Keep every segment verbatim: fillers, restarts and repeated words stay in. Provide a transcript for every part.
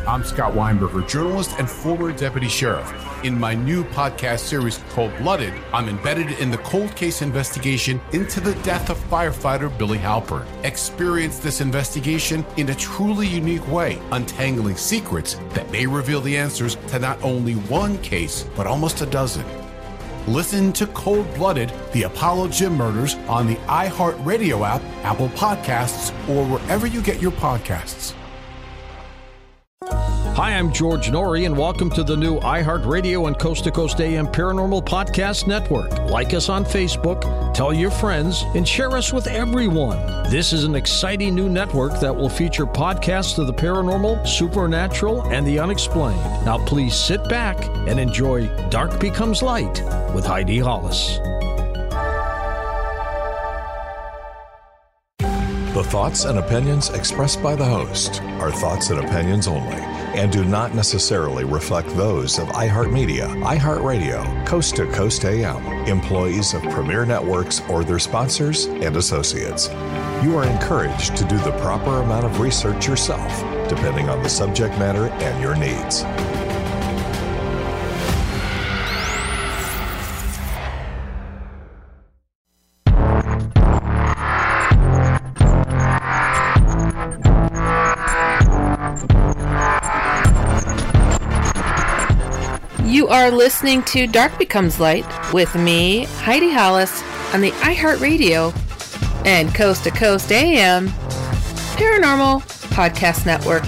I'm Scott Weinberger, journalist and former deputy sheriff. In my new podcast series, Cold Blooded, I'm embedded in the cold case investigation into the death of firefighter Billy Halpern. Experience this investigation in a truly unique way, untangling secrets that may reveal the answers to not only one case, but almost a dozen. Listen to Cold Blooded, the Apollo Gym Murders on the iHeartRadio app, Apple Podcasts, or wherever you get your podcasts. Hi, I'm George Norrie, and welcome to the new iHeartRadio and Coast to Coast A M Paranormal Podcast Network. Like us on Facebook, tell your friends, and share us with everyone. This is an exciting new network that will feature podcasts of the paranormal, supernatural, and the unexplained. Now, please sit back and enjoy Dark Becomes Light with Heidi Hollis. The thoughts and opinions expressed by the host are thoughts and opinions only, and do not necessarily reflect those of iHeartMedia, iHeartRadio, Coast to Coast A M, employees of Premier Networks, or their sponsors and associates. You are encouraged to do the proper amount of research yourself, depending on the subject matter and your needs. You are listening to Dark Becomes Light with me, Heidi Hollis, on the iHeartRadio and Coast to Coast A M Paranormal Podcast Network.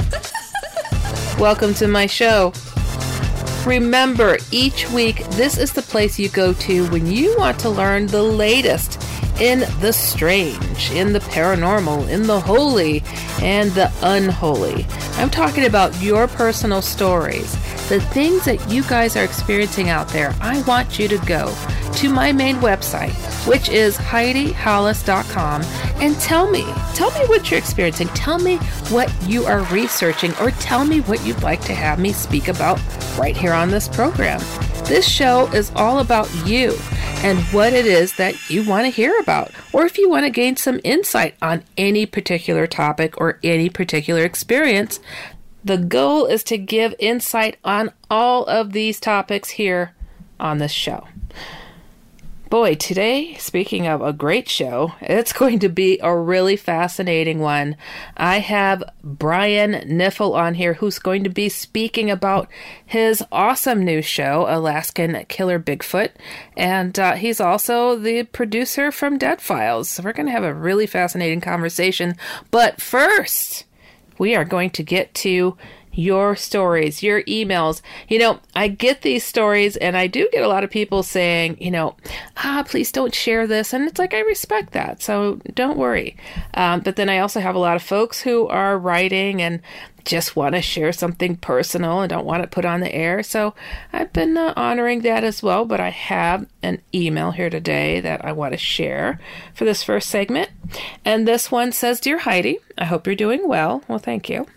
Welcome to my show. Remember, each week, this is the place you go to when you want to learn the latest in the strange, in the paranormal, in the holy, and the unholy. I'm talking about your personal stories, the things that you guys are experiencing out there. I want you to go to my main website, which is Heidi Hollis dot com, and tell me, tell me what you're experiencing. Tell me what you are researching, or tell me what you'd like to have me speak about right here on this program. This show is all about you and what it is that you want to hear about, or if you want to gain some insight on any particular topic or any particular experience. The goal is to give insight on all of these topics here on this show. Boy, today, speaking of a great show, it's going to be a really fascinating one. I have Brian Niffel on here, who's going to be speaking about his awesome new show, Alaskan Killer Bigfoot. And uh, he's also the producer from Dead Files. So we're going to have a really fascinating conversation. But first, we are going to get to your stories, your emails. You know, I get these stories, and I do get a lot of people saying, you know, ah, please don't share this. And it's like, I respect that, so don't worry. Um, but then I also have a lot of folks who are writing and just want to share something personal and don't want it put on the air. So I've been uh, honoring that as well. But I have an email here today that I want to share for this first segment. And this one says, Dear Heidi, I hope you're doing well. Well, thank you.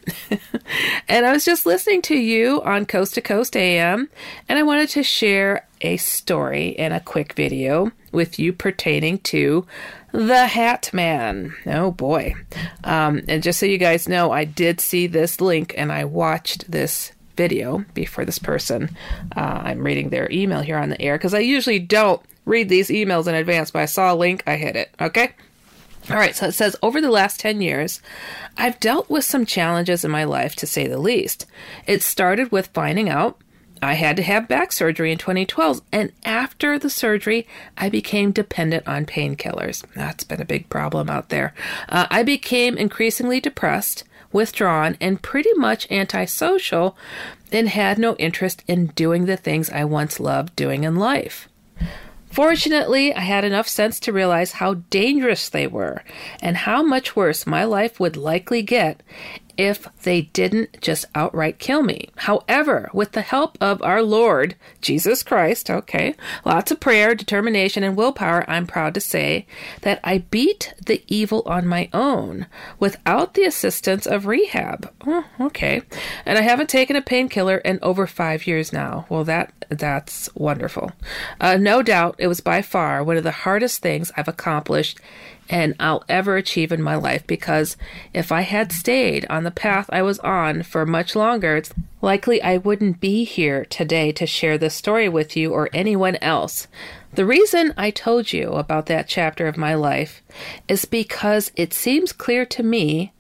And I was just listening to you on Coast to Coast A M, and I wanted to share a story in a quick video with you pertaining to the Hat Man. Oh boy. Um, and just so you guys know, I did see this link and I watched this video before this person. Uh, I'm reading their email here on the air because I usually don't read these emails in advance, but I saw a link, I hit it. Okay? All right, so it says, over the last ten years, I've dealt with some challenges in my life, to say the least. It started with finding out I had to have back surgery in twenty twelve, and after the surgery, I became dependent on painkillers. That's been a big problem out there. Uh, I became increasingly depressed, withdrawn, and pretty much antisocial, and had no interest in doing the things I once loved doing in life. Fortunately, I had enough sense to realize how dangerous they were, and how much worse my life would likely get if they didn't just outright kill me. However, with the help of our Lord, Jesus Christ, okay, lots of prayer, determination, and willpower, I'm proud to say that I beat the evil on my own without the assistance of rehab. Oh, okay. And I haven't taken a painkiller in over five years now. Well, that that's wonderful. Uh, no doubt it was by far one of the hardest things I've accomplished and I'll ever achieve in my life, because if I had stayed on the path I was on for much longer, it's likely I wouldn't be here today to share this story with you or anyone else. The reason I told you about that chapter of my life is because it seems clear to me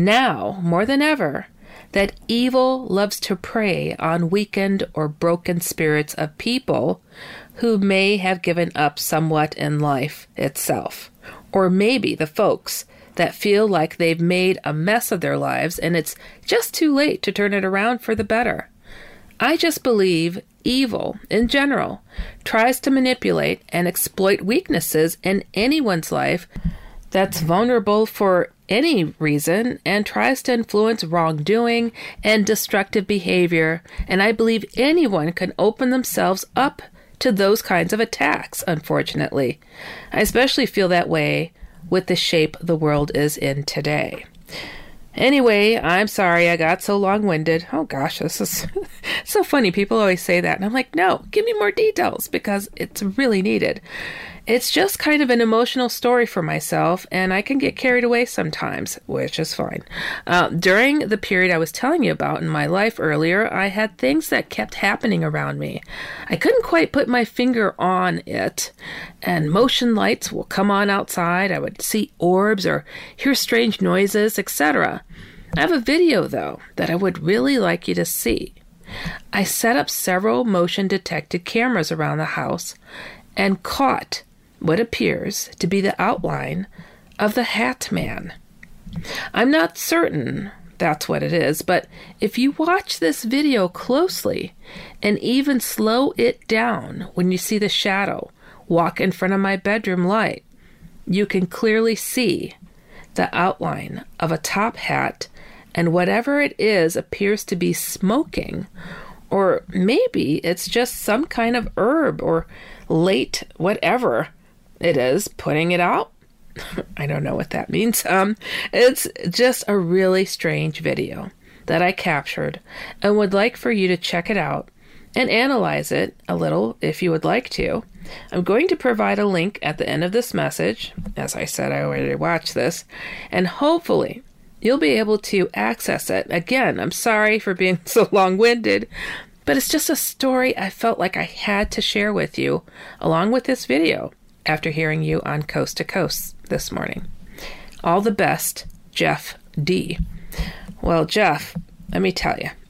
now more than ever that evil loves to prey on weakened or broken spirits of people who may have given up somewhat in life itself, or maybe the folks that feel like they've made a mess of their lives and it's just too late to turn it around for the better. I just believe evil, in general, tries to manipulate and exploit weaknesses in anyone's life that's vulnerable for any reason and tries to influence wrongdoing and destructive behavior, and I believe anyone can open themselves up to those kinds of attacks, unfortunately. I especially feel that way with the shape the world is in today. Anyway, I'm sorry I got so long-winded. Oh gosh, this is so funny. People always say that. And I'm like, no, give me more details because it's really needed. It's just kind of an emotional story for myself, and I can get carried away sometimes, which is fine. Uh, during the period I was telling you about in my life earlier, I had things that kept happening around me. I couldn't quite put my finger on it, and motion lights will come on outside. I would see orbs or hear strange noises, et cetera. I have a video, though, that I would really like you to see. I set up several motion-detected cameras around the house and caught what appears to be the outline of the Hat Man. I'm not certain that's what it is, but if you watch this video closely and even slow it down when you see the shadow walk in front of my bedroom light, you can clearly see the outline of a top hat, and whatever it is appears to be smoking, or maybe it's just some kind of herb or late whatever it is putting it out. I don't know what that means. Um, it's just a really strange video that I captured and would like for you to check it out and analyze it a little if you would like to. I'm going to provide a link at the end of this message. As I said, I already watched this, and hopefully you'll be able to access it. Again, I'm sorry for being so long-winded, but it's just a story I felt like I had to share with you along with this video after hearing you on Coast to Coast this morning. All the best, Jeff D. Well, Jeff, let me tell you,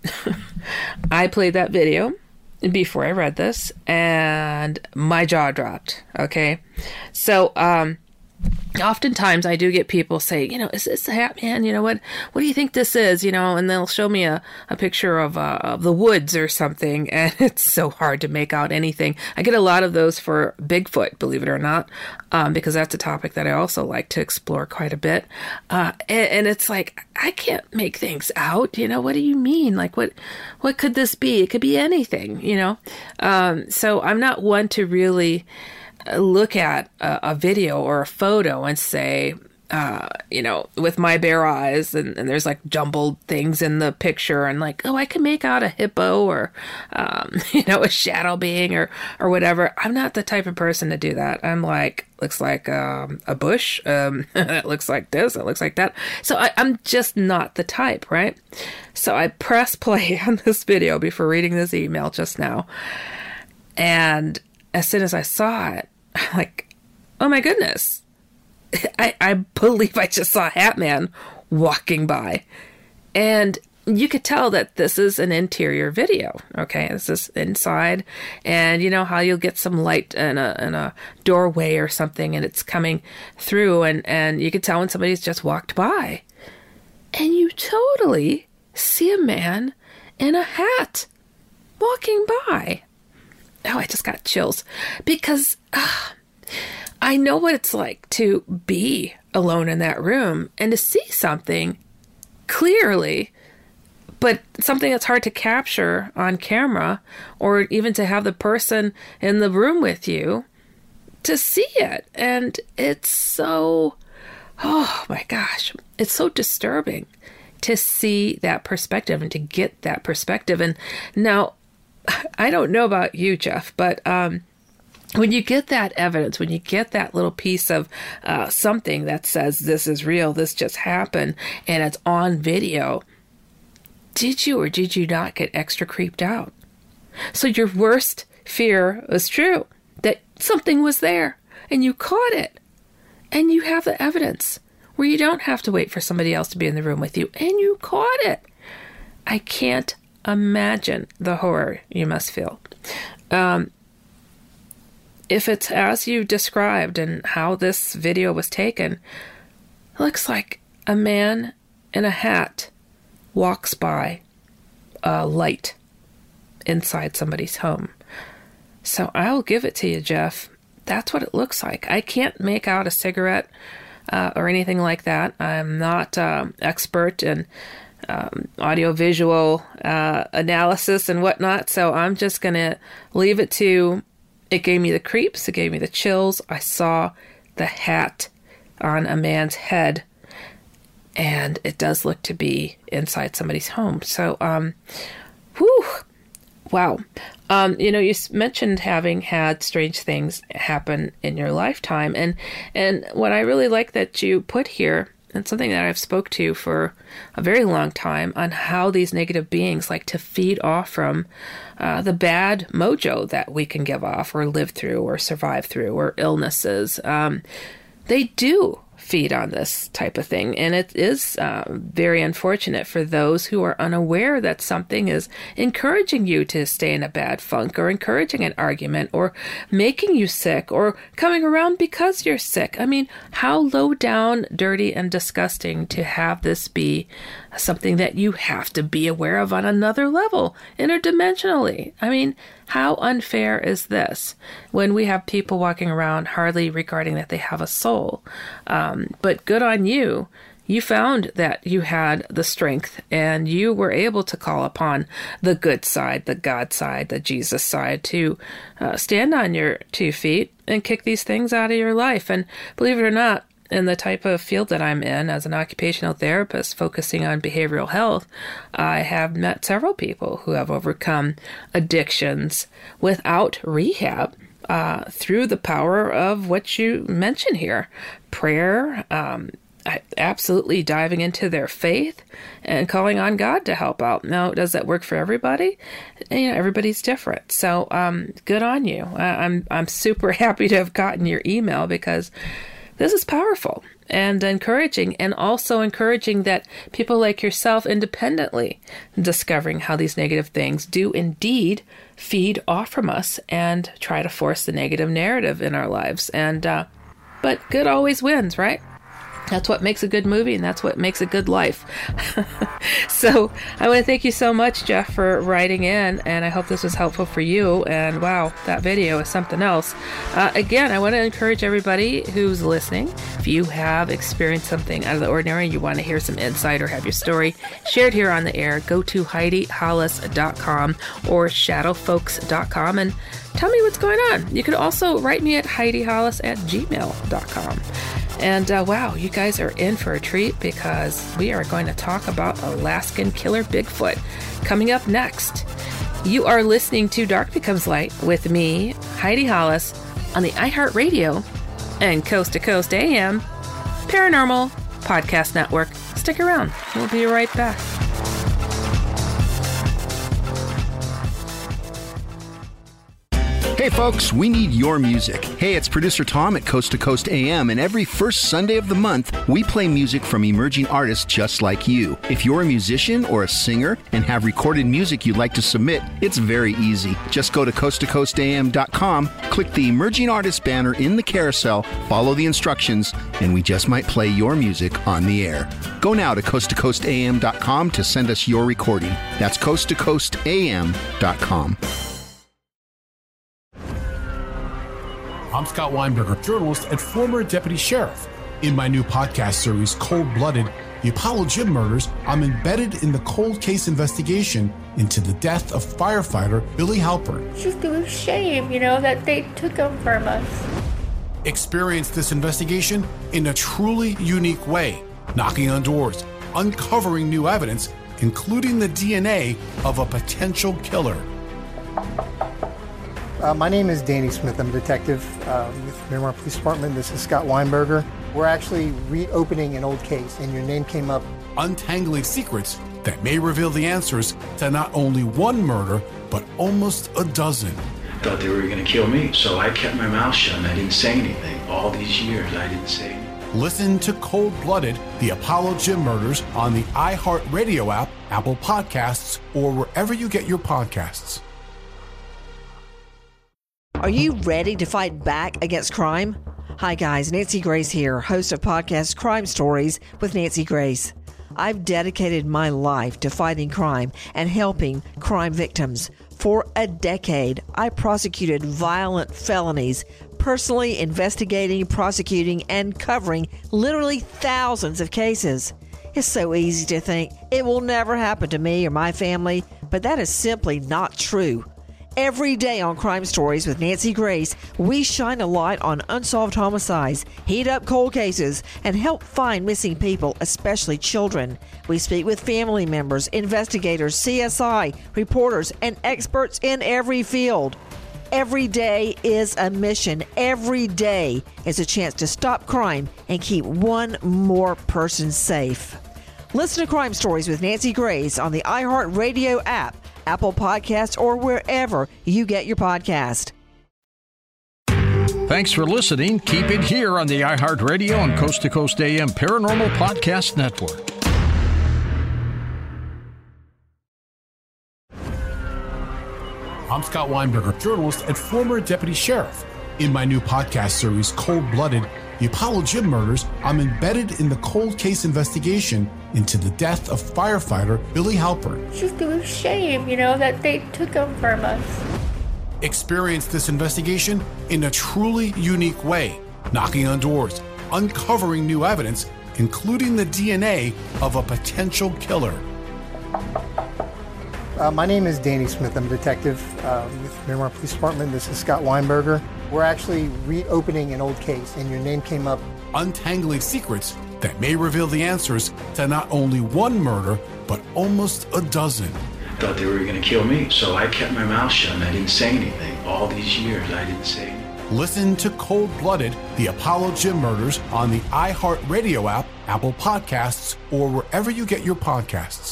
I played that video before I read this, and my jaw dropped, okay? So, um, oftentimes I do get people say, you know, is this the Hat Man? You know, what what do you think this is? You know, and they'll show me a, a picture of, uh, of the woods or something, and it's so hard to make out anything. I get a lot of those for Bigfoot, believe it or not, um, because that's a topic that I also like to explore quite a bit. Uh, and, and it's like, I can't make things out. You know, what do you mean? Like, what what could this be? It could be anything, you know? Um, so I'm not one to really look at a, a video or a photo and say, uh, you know, with my bare eyes, and, and there's like jumbled things in the picture, and like, oh, I can make out a hippo or, um, you know, a shadow being or, or whatever. I'm not the type of person to do that. I'm like, looks like um, a bush. Um, it looks like this. It looks like that. So I, I'm just not the type, right? So I press play on this video before reading this email just now. And as soon as I saw it, I'm like, oh my goodness, I, I believe I just saw Hat Man walking by. And you could tell that this is an interior video, okay? This is inside, and you know how you'll get some light in a, in a doorway or something, and it's coming through, and, and you could tell when somebody's just walked by. And you totally see a man in a hat walking by. Oh, I just got chills because uh, I know what it's like to be alone in that room and to see something clearly, but something that's hard to capture on camera, or even to have the person in the room with you to see it. And it's so, oh my gosh, it's so disturbing to see that perspective and to get that perspective. And now, I don't know about you, Jeff, but um, when you get that evidence, when you get that little piece of uh, something that says this is real, this just happened, and it's on video, did you or did you not get extra creeped out? So your worst fear was true, that something was there, and you caught it, and you have the evidence where you don't have to wait for somebody else to be in the room with you, and you caught it. I can't imagine the horror you must feel. Um, If it's as you described and how this video was taken, it looks like a man in a hat walks by a light inside somebody's home. So I'll give it to you, Jeff. That's what it looks like. I can't make out a cigarette uh, or anything like that. I'm not uh, expert in um, audio-visual uh, analysis and whatnot, so I'm just going to leave it to... It gave me the creeps. It gave me the chills. I saw the hat on a man's head, and it does look to be inside somebody's home. So, um, whew, wow. Um, you know, you mentioned having had strange things happen in your lifetime, and and what I really like that you put here, and something that I've spoke to for a very long time, on how these negative beings like to feed off from uh, the bad mojo that we can give off or live through or survive through, or illnesses. Um, they do feed on this type of thing, and it is uh, very unfortunate for those who are unaware that something is encouraging you to stay in a bad funk, or encouraging an argument, or making you sick, or coming around because you're sick. I mean, how low down, dirty, and disgusting to have this be something that you have to be aware of on another level, interdimensionally. I mean, how unfair is this when we have people walking around hardly regarding that they have a soul? Um, but good on you. You found that you had the strength, and you were able to call upon the good side, the God side, the Jesus side, to uh, stand on your two feet and kick these things out of your life. And believe it or not, in the type of field that I'm in as an occupational therapist focusing on behavioral health, I have met several people who have overcome addictions without rehab uh, through the power of what you mentioned here. Prayer, um, absolutely diving into their faith and calling on God to help out. Now, does that work for everybody? You know, everybody's different. So um, good on you. I- I'm I'm super happy to have gotten your email, because this is powerful and encouraging, and also encouraging that people like yourself independently discovering how these negative things do indeed feed off from us and try to force the negative narrative in our lives. And uh, but good always wins, right? That's what makes a good movie, and that's what makes a good life. So I want to thank you so much, Jeff, for writing in, and I hope this was helpful for you. And wow, that video is something else. Uh, again, I want to encourage everybody who's listening, if you have experienced something out of the ordinary, you want to hear some insight or have your story shared here on the air, go to Heidi Hollis dot com or shadow folks dot com and tell me what's going on. You could also write me at Heidi Hollis at gmail dot com. And uh, wow, you guys are in for a treat, because we are going to talk about Alaskan Killer Bigfoot coming up next. You are listening to Dark Becomes Light with me, Heidi Hollis, on the iHeartRadio and Coast to Coast A M Paranormal Podcast Network. Stick around. We'll be right back. Hey folks, we need your music. Hey, it's producer Tom at Coast to Coast A M, and every first Sunday of the month, we play music from emerging artists just like you. If you're a musician or a singer and have recorded music you'd like to submit, it's very easy. Just go to coast to coast a m dot com, click the Emerging Artist banner in the carousel, follow the instructions, and we just might play your music on the air. Go now to coast to coast a m dot com to send us your recording. That's coast to coast a m dot com. I'm Scott Weinberger, journalist and former deputy sheriff. In my new podcast series, Cold Blooded, The Apollo Gym Murders, I'm embedded in the cold case investigation into the death of firefighter Billy Halpern. It's just a shame, you know, that they took him from us. Experience this investigation in a truly unique way, knocking on doors, uncovering new evidence, including the D N A of a potential killer. Uh, my name is Danny Smith. I'm a detective uh, with Miramar Police Department. This is Scott Weinberger. We're actually reopening an old case, and your name came up. Untangling secrets that may reveal the answers to not only one murder, but almost a dozen. I thought they were going to kill me, so I kept my mouth shut and I didn't say anything. All these years, I didn't say anything. Listen to Cold Blooded, the Apollo Gym Murders on the iHeartRadio app, Apple Podcasts, or wherever you get your podcasts. Are you ready to fight back against crime? Hi guys, Nancy Grace here, host of podcast Crime Stories with Nancy Grace. I've dedicated my life to fighting crime and helping crime victims. For a decade, I prosecuted violent felonies, personally investigating, prosecuting, and covering literally thousands of cases. It's so easy to think it will never happen to me or my family, but that is simply not true. Every day on Crime Stories with Nancy Grace, we shine a light on unsolved homicides, heat up cold cases, and help find missing people, especially children. We speak with family members, investigators, C S I, reporters, and experts in every field. Every day is a mission. Every day is a chance to stop crime and keep one more person safe. Listen to Crime Stories with Nancy Grace on the iHeartRadio app, Apple Podcasts, or wherever you get your podcast. Thanks for listening. Keep it here on the iHeartRadio and Coast to Coast A M Paranormal Podcast Network. I'm Scott Weinberger, journalist and former deputy sheriff. In my new podcast series, Cold Blooded, the Apollo Gym Murders, I'm embedded in the cold case investigation into the death of firefighter Billy Halpern. It's just a shame, you know, that they took him from us. Experience this investigation in a truly unique way, knocking on doors, uncovering new evidence, including the D N A of a potential killer. Uh, my name is Danny Smith. I'm a detective uh, with Miramar Police Department. This is Scott Weinberger. We're actually reopening an old case, and your name came up. Untangling secrets that may reveal the answers to not only one murder, but almost a dozen. I thought they were going to kill me, so I kept my mouth shut and I didn't say anything. All these years, I didn't say anything. Listen to Cold Blooded, the Apollo Gym Murders on the iHeartRadio app, Apple Podcasts, or wherever you get your podcasts.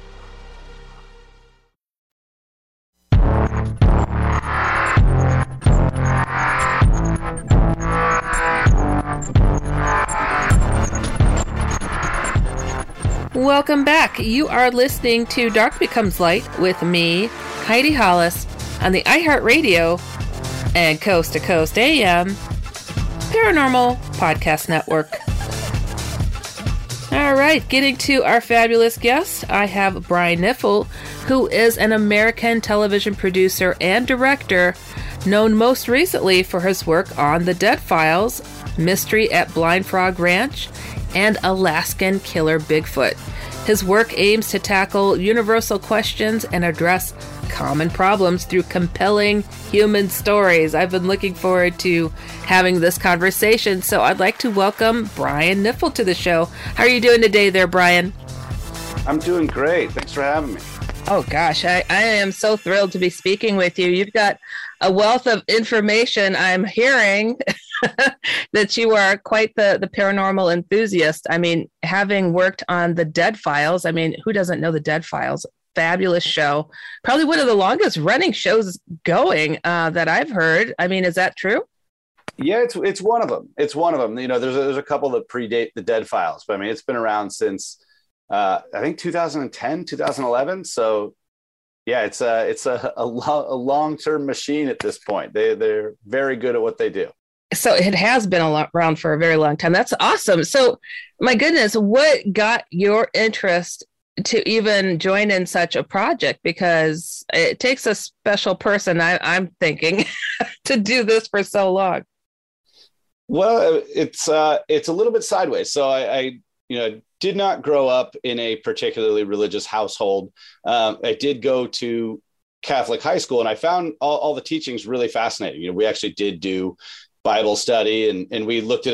Welcome back. You are listening to Dark Becomes Light with me, Heidi Hollis, on the iHeartRadio and Coast to Coast A M Paranormal Podcast Network. All right, getting to our fabulous guest, I have Brian Niffel, who is an American television producer and director, known most recently for his work on The Dead Files, Mystery at Blind Frog Ranch, and Alaskan Killer Bigfoot. His work aims to tackle universal questions and address common problems through compelling human stories. I've been looking forward to having this conversation, so I'd like to welcome Brian Niffel to the show. How are you doing today there, Brian? I'm doing great. Thanks for having me. Oh gosh, I, I am so thrilled to be speaking with you. You've got a wealth of information. I'm hearing that you are quite the, the paranormal enthusiast. I mean, having worked on The Dead Files, I mean, who doesn't know The Dead Files? Fabulous show. Probably one of the longest running shows going uh, that I've heard. I mean, is that true? Yeah, it's it's one of them. It's one of them. You know, there's a, there's a couple that predate The Dead Files, but I mean, it's been around since uh, I think two thousand ten, two thousand eleven. So yeah, it's a it's a a, lo- a long-term machine at this point. They they're very good at what they do. So it has been a lot, around for a very long time. That's awesome. So my goodness, what got your interest to even join in such a project? Because it takes a special person, I, I'm thinking, to do this for so long. Well, it's uh, it's a little bit sideways. So I, I, you know, did not grow up in a particularly religious household. Um, I did go to Catholic high school, and I found all, all the teachings really fascinating. You know, we actually did do Bible study, and, and we looked at it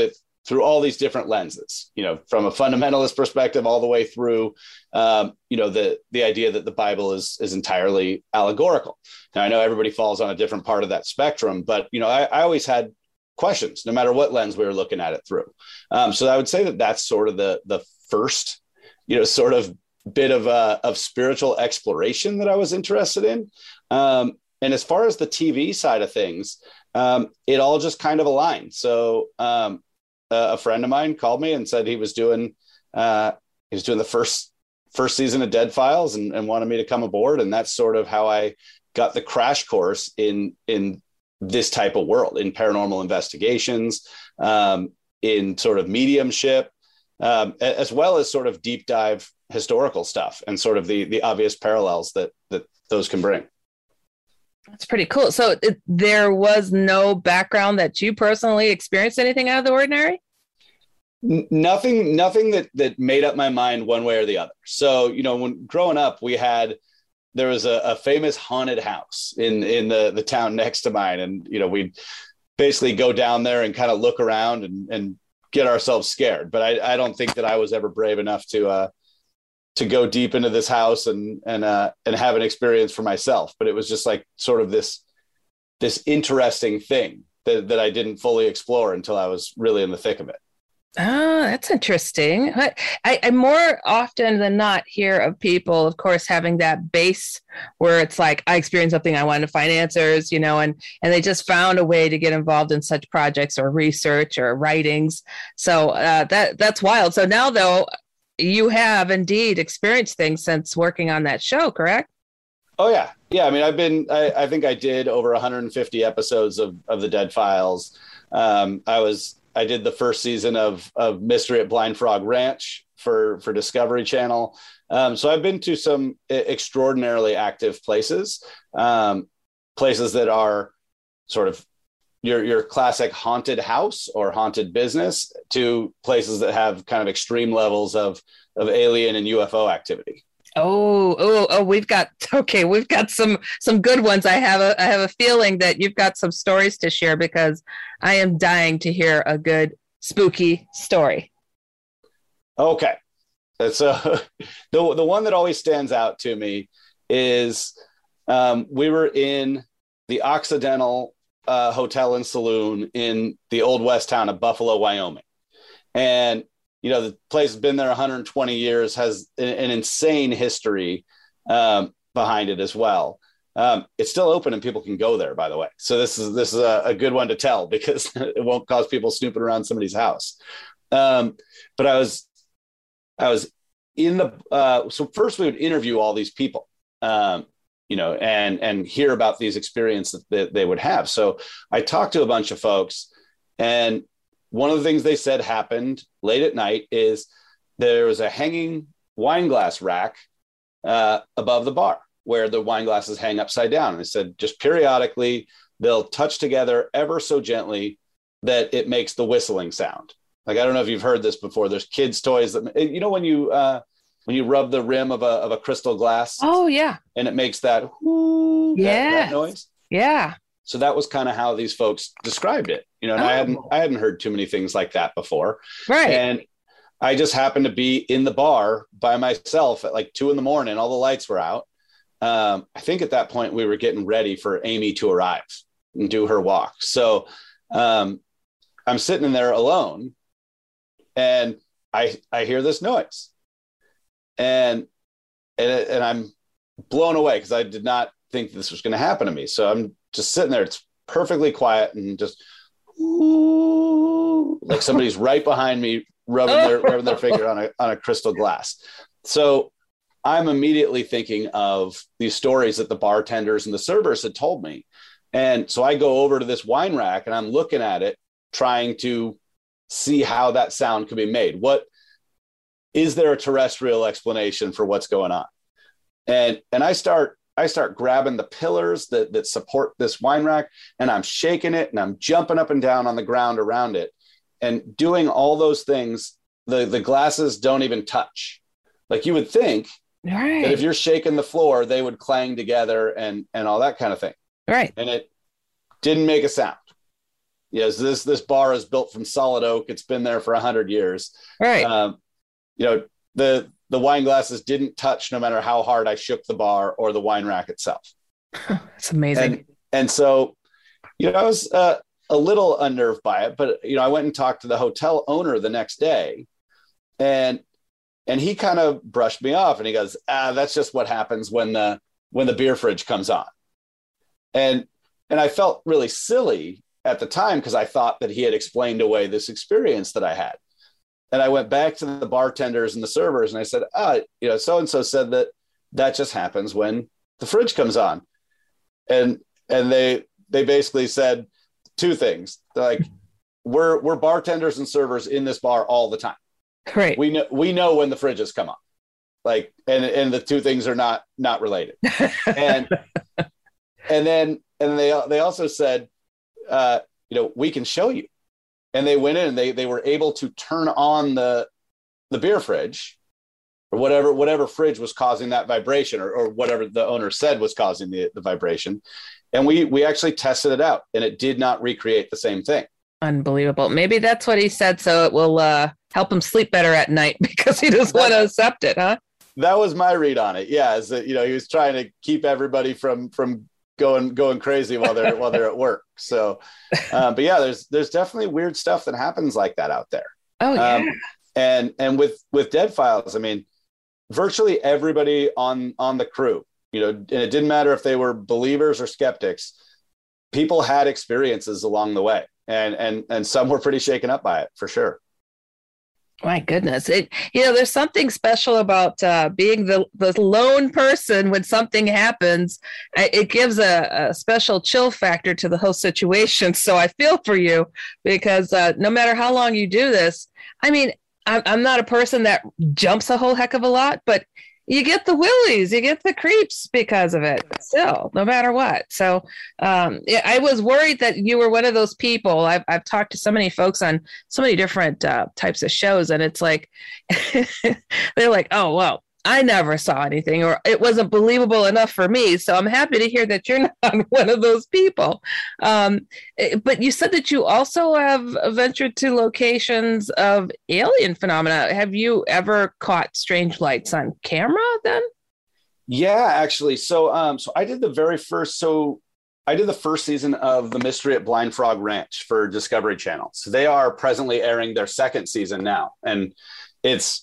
through all these different lenses, you know, from a fundamentalist perspective, all the way through, um, you know, the, the idea that the Bible is, is entirely allegorical. Now, I know everybody falls on a different part of that spectrum, but, you know, I, I always had questions, no matter what lens we were looking at it through. Um, so I would say that that's sort of the, the first, you know, sort of bit of, uh, of spiritual exploration that I was interested in. Um, and as far as the T V side of things, um, it all just kind of aligned. So, um, a friend of mine called me and said he was doing uh, he was doing the first first season of Dead Files and, and wanted me to come aboard. And that's sort of how I got the crash course in in this type of world, in paranormal investigations, um, in sort of mediumship, um, as well as sort of deep dive historical stuff and sort of the the obvious parallels that that those can bring. That's pretty cool. So it, there was no background that you personally experienced anything out of the ordinary? N- nothing, nothing that, that made up my mind one way or the other. So, you know, when growing up, we had, there was a, a famous haunted house in, in the, the town next to mine. And, you know, we'd basically go down there and kind of look around and, and get ourselves scared. But I, I don't think that I was ever brave enough to, uh, to go deep into this house and, and, uh, and have an experience for myself. But it was just like sort of this, this interesting thing that, that I didn't fully explore until I was really in the thick of it. Oh, that's interesting. I, I more often than not hear of people, of course, having that base where it's like, I experienced something, I wanted to find answers, you know, and, and they just found a way to get involved in such projects or research or writings. So uh, that that's wild. So now, though, you have indeed experienced things since working on that show, correct? Oh, yeah. Yeah. I mean, I've been, I, I think I did over one hundred fifty episodes of, of the Dead Files. Um, I was, I did the first season of, of Mystery at Blind Frog Ranch for, for Discovery Channel. Um, so I've been to some extraordinarily active places, um, places that are sort of your, your classic haunted house or haunted business, to places that have kind of extreme levels of, of alien and U F O activity. Oh, oh, oh, we've got, okay, we've got some, some good ones. I have a, I have a feeling that you've got some stories to share, because I am dying to hear a good spooky story. Okay. So the, the one that always stands out to me is, um, we were in the Occidental uh, Hotel and Saloon in the old west town of Buffalo, Wyoming. And you know, the place has been there one hundred twenty years, has an insane history um, behind it as well. Um, it's still open and people can go there, by the way. So this is this is a, a good one to tell, because it won't cause people snooping around somebody's house. Um, but I was, I was in the, uh, so first we would interview all these people, um, you know, and, and hear about these experiences that they would have. So I talked to a bunch of folks, and one of the things they said happened late at night is there was a hanging wine glass rack uh, above the bar where the wine glasses hang upside down. And they said just periodically they'll touch together ever so gently that it makes the whistling sound. Like, I don't know if you've heard this before. There's kids' toys that, you know, when you uh, when you rub the rim of a of a crystal glass. Oh, yeah. And it makes that, whoo, yeah, that, that noise. Yeah. So that was kind of how these folks described it, you know, and oh. I hadn't, I hadn't heard too many things like that before. Right. And I just happened to be in the bar by myself at like two in the morning. All the lights were out. Um, I think at that point we were getting ready for Amy to arrive and do her walk. So um, I'm sitting in there alone, and I, I hear this noise, and, and, and I'm blown away, because I did not think this was going to happen to me. So I'm just sitting there. It's perfectly quiet, and just ooh, like somebody's right behind me, rubbing their rubbing their finger on a on a crystal glass. So I'm immediately thinking of these stories that the bartenders and the servers had told me. And so I go over to this wine rack and I'm looking at it, trying to see how that sound could be made. What is there a terrestrial explanation for what's going on? And and I start I start grabbing the pillars that, that support this wine rack, and I'm shaking it, and I'm jumping up and down on the ground around it, and doing all those things. The, the glasses don't even touch. Like, you would think right. that if you're shaking the floor, they would clang together and, and all that kind of thing. Right. And it didn't make a sound. Yes, this this bar is built from solid oak. It's been there for a hundred years. Right. Um, you know, the the wine glasses didn't touch no matter how hard I shook the bar or the wine rack itself. It's amazing. And, and so, you know, I was uh, a little unnerved by it, but you know, I went and talked to the hotel owner the next day, and and he kind of brushed me off, and he goes, "Ah, that's just what happens when the when the beer fridge comes on." And and I felt really silly at the time because I thought that he had explained away this experience that I had. And I went back to the bartenders and the servers and I said, ah, you know, so-and-so said that that just happens when the fridge comes on. And, and they, they basically said two things. They're like, we're, we're bartenders and servers in this bar all the time. Right. We know, we know when the fridges come on. Like, and, and the two things are not, not related. and, and then, and they, they also said, Uh, you know, we can show you. And they went in and they they were able to turn on the the beer fridge or whatever whatever fridge was causing that vibration or, or whatever the owner said was causing the, the vibration. And we we actually tested it out and it did not recreate the same thing. Unbelievable. Maybe that's what he said, so it will uh, help him sleep better at night because he doesn't want to accept it, huh? That was my read on it. Yeah, is that, you know, he was trying to keep everybody from from going going crazy while they're while they're at work. So um, but yeah, there's there's definitely weird stuff that happens like that out there. Oh yeah. Um, and and with with Dead Files, I mean, virtually everybody on on the crew, you know, and it didn't matter if they were believers or skeptics, people had experiences along the way, and and and some were pretty shaken up by it for sure. My goodness. It, you know, there's something special about uh, being the, the lone person when something happens. It gives a, a special chill factor to the whole situation. So I feel for you because uh, no matter how long you do this, I mean, I'm, I'm not a person that jumps a whole heck of a lot, but you get the willies, you get the creeps because of it still, no matter what. So um, yeah, I was worried that you were one of those people. I've, I've talked to so many folks on so many different uh, types of shows, and it's like, they're like, oh, well, I never saw anything, or it wasn't believable enough for me. So I'm happy to hear that you're not one of those people. Um, but you said that you also have ventured to locations of alien phenomena. Have you ever caught strange lights on camera then? Yeah, actually. So, um, so I did the very first, so I did the first season of The Mystery at Blind Frog Ranch for Discovery Channel. So they are presently airing their second season now. And it's,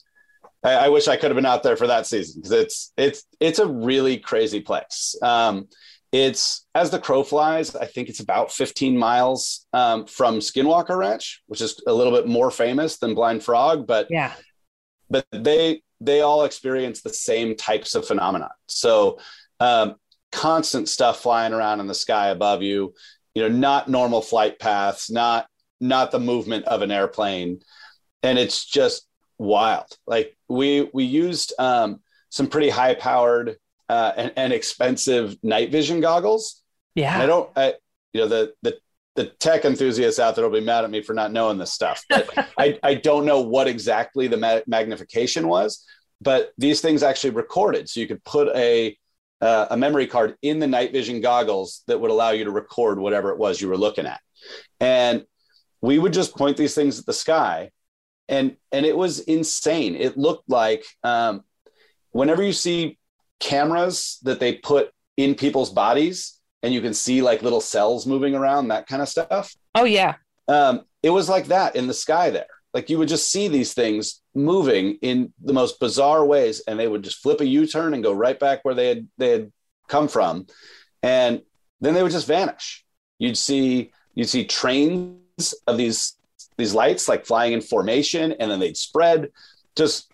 I wish I could have been out there for that season because it's it's it's a really crazy place. Um, it's as the crow flies. I think it's about fifteen miles um, from Skinwalker Ranch, which is a little bit more famous than Blind Frog, but yeah, but they they all experience the same types of phenomena. So um, constant stuff flying around in the sky above you. You know, not normal flight paths, not not the movement of an airplane, and it's just wild. Like we we used um some pretty high powered uh and, and expensive night vision goggles. Yeah. And I don't I you know the the the tech enthusiasts out there will be mad at me for not knowing this stuff, but I I don't know what exactly the ma- magnification was, but these things actually recorded, so you could put a uh, a memory card in the night vision goggles that would allow you to record whatever it was you were looking at. And we would just point these things at the sky. And and it was insane. It looked like um, whenever you see cameras that they put in people's bodies and you can see like little cells moving around, that kind of stuff. Oh, yeah. Um, it was like that in the sky there. Like you would just see these things moving in the most bizarre ways, and they would just flip a U-turn and go right back where they had they had come from. And then they would just vanish. You'd see you'd see trains of these these lights like flying in formation, and then they'd spread. Just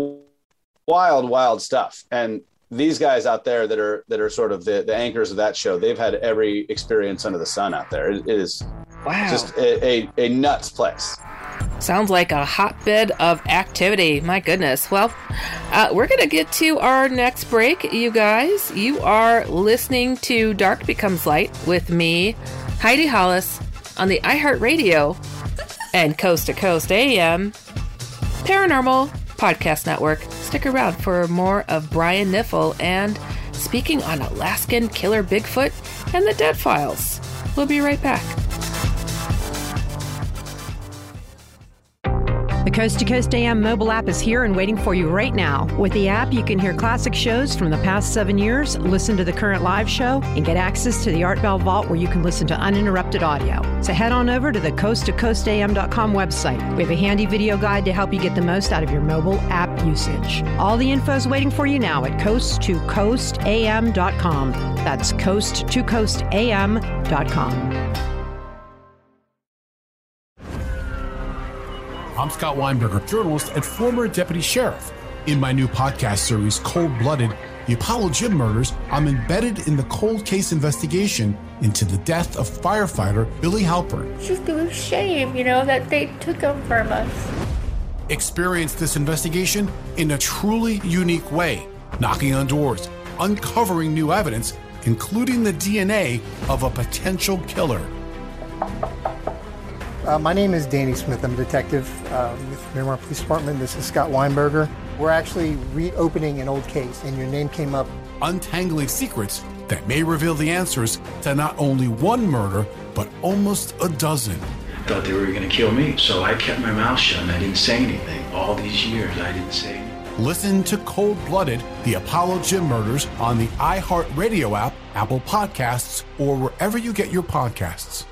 wild, wild stuff. And these guys out there that are that are sort of the, the anchors of that show, they've had every experience under the sun out there. It, it is wow. just a, a, a nuts place. Sounds like a hotbed of activity. My goodness. Well, uh, we're going to get to our next break, you guys. You are listening to Dark Becomes Light with me, Heidi Hollis, on the iHeartRadio and Coast to Coast A M Paranormal Podcast Network. Stick around for more of Brian Niffel and speaking on Alaskan Killer Bigfoot and the Dead Files. We'll be right back. The Coast to Coast A M mobile app is here and waiting for you right now. With the app, you can hear classic shows from the past seven years, listen to the current live show, and get access to the Art Bell Vault where you can listen to uninterrupted audio. So head on over to the coast to coast a m dot com website. We have a handy video guide to help you get the most out of your mobile app usage. All the info is waiting for you now at coast to coast a m dot com. That's coast to coast a m dot com. I'm Scott Weinberger, journalist and former deputy sheriff. In my new podcast series, Cold Blooded, The Apollo Gym Murders, I'm embedded in the cold case investigation into the death of firefighter Billy Halpern. It's just a shame, you know, that they took him from us. Experience this investigation in a truly unique way, knocking on doors, uncovering new evidence, including the D N A of a potential killer. Uh, my name is Danny Smith. I'm a detective uh, with Miramar Police Department. This is Scott Weinberger. We're actually reopening an old case, and your name came up. Untangling secrets that may reveal the answers to not only one murder, but almost a dozen. I thought they were going to kill me, so I kept my mouth shut and I didn't say anything. All these years, I didn't say anything. Listen to Cold Blooded, The Apollo Gym Murders on the iHeartRadio app, Apple Podcasts, or wherever you get your podcasts.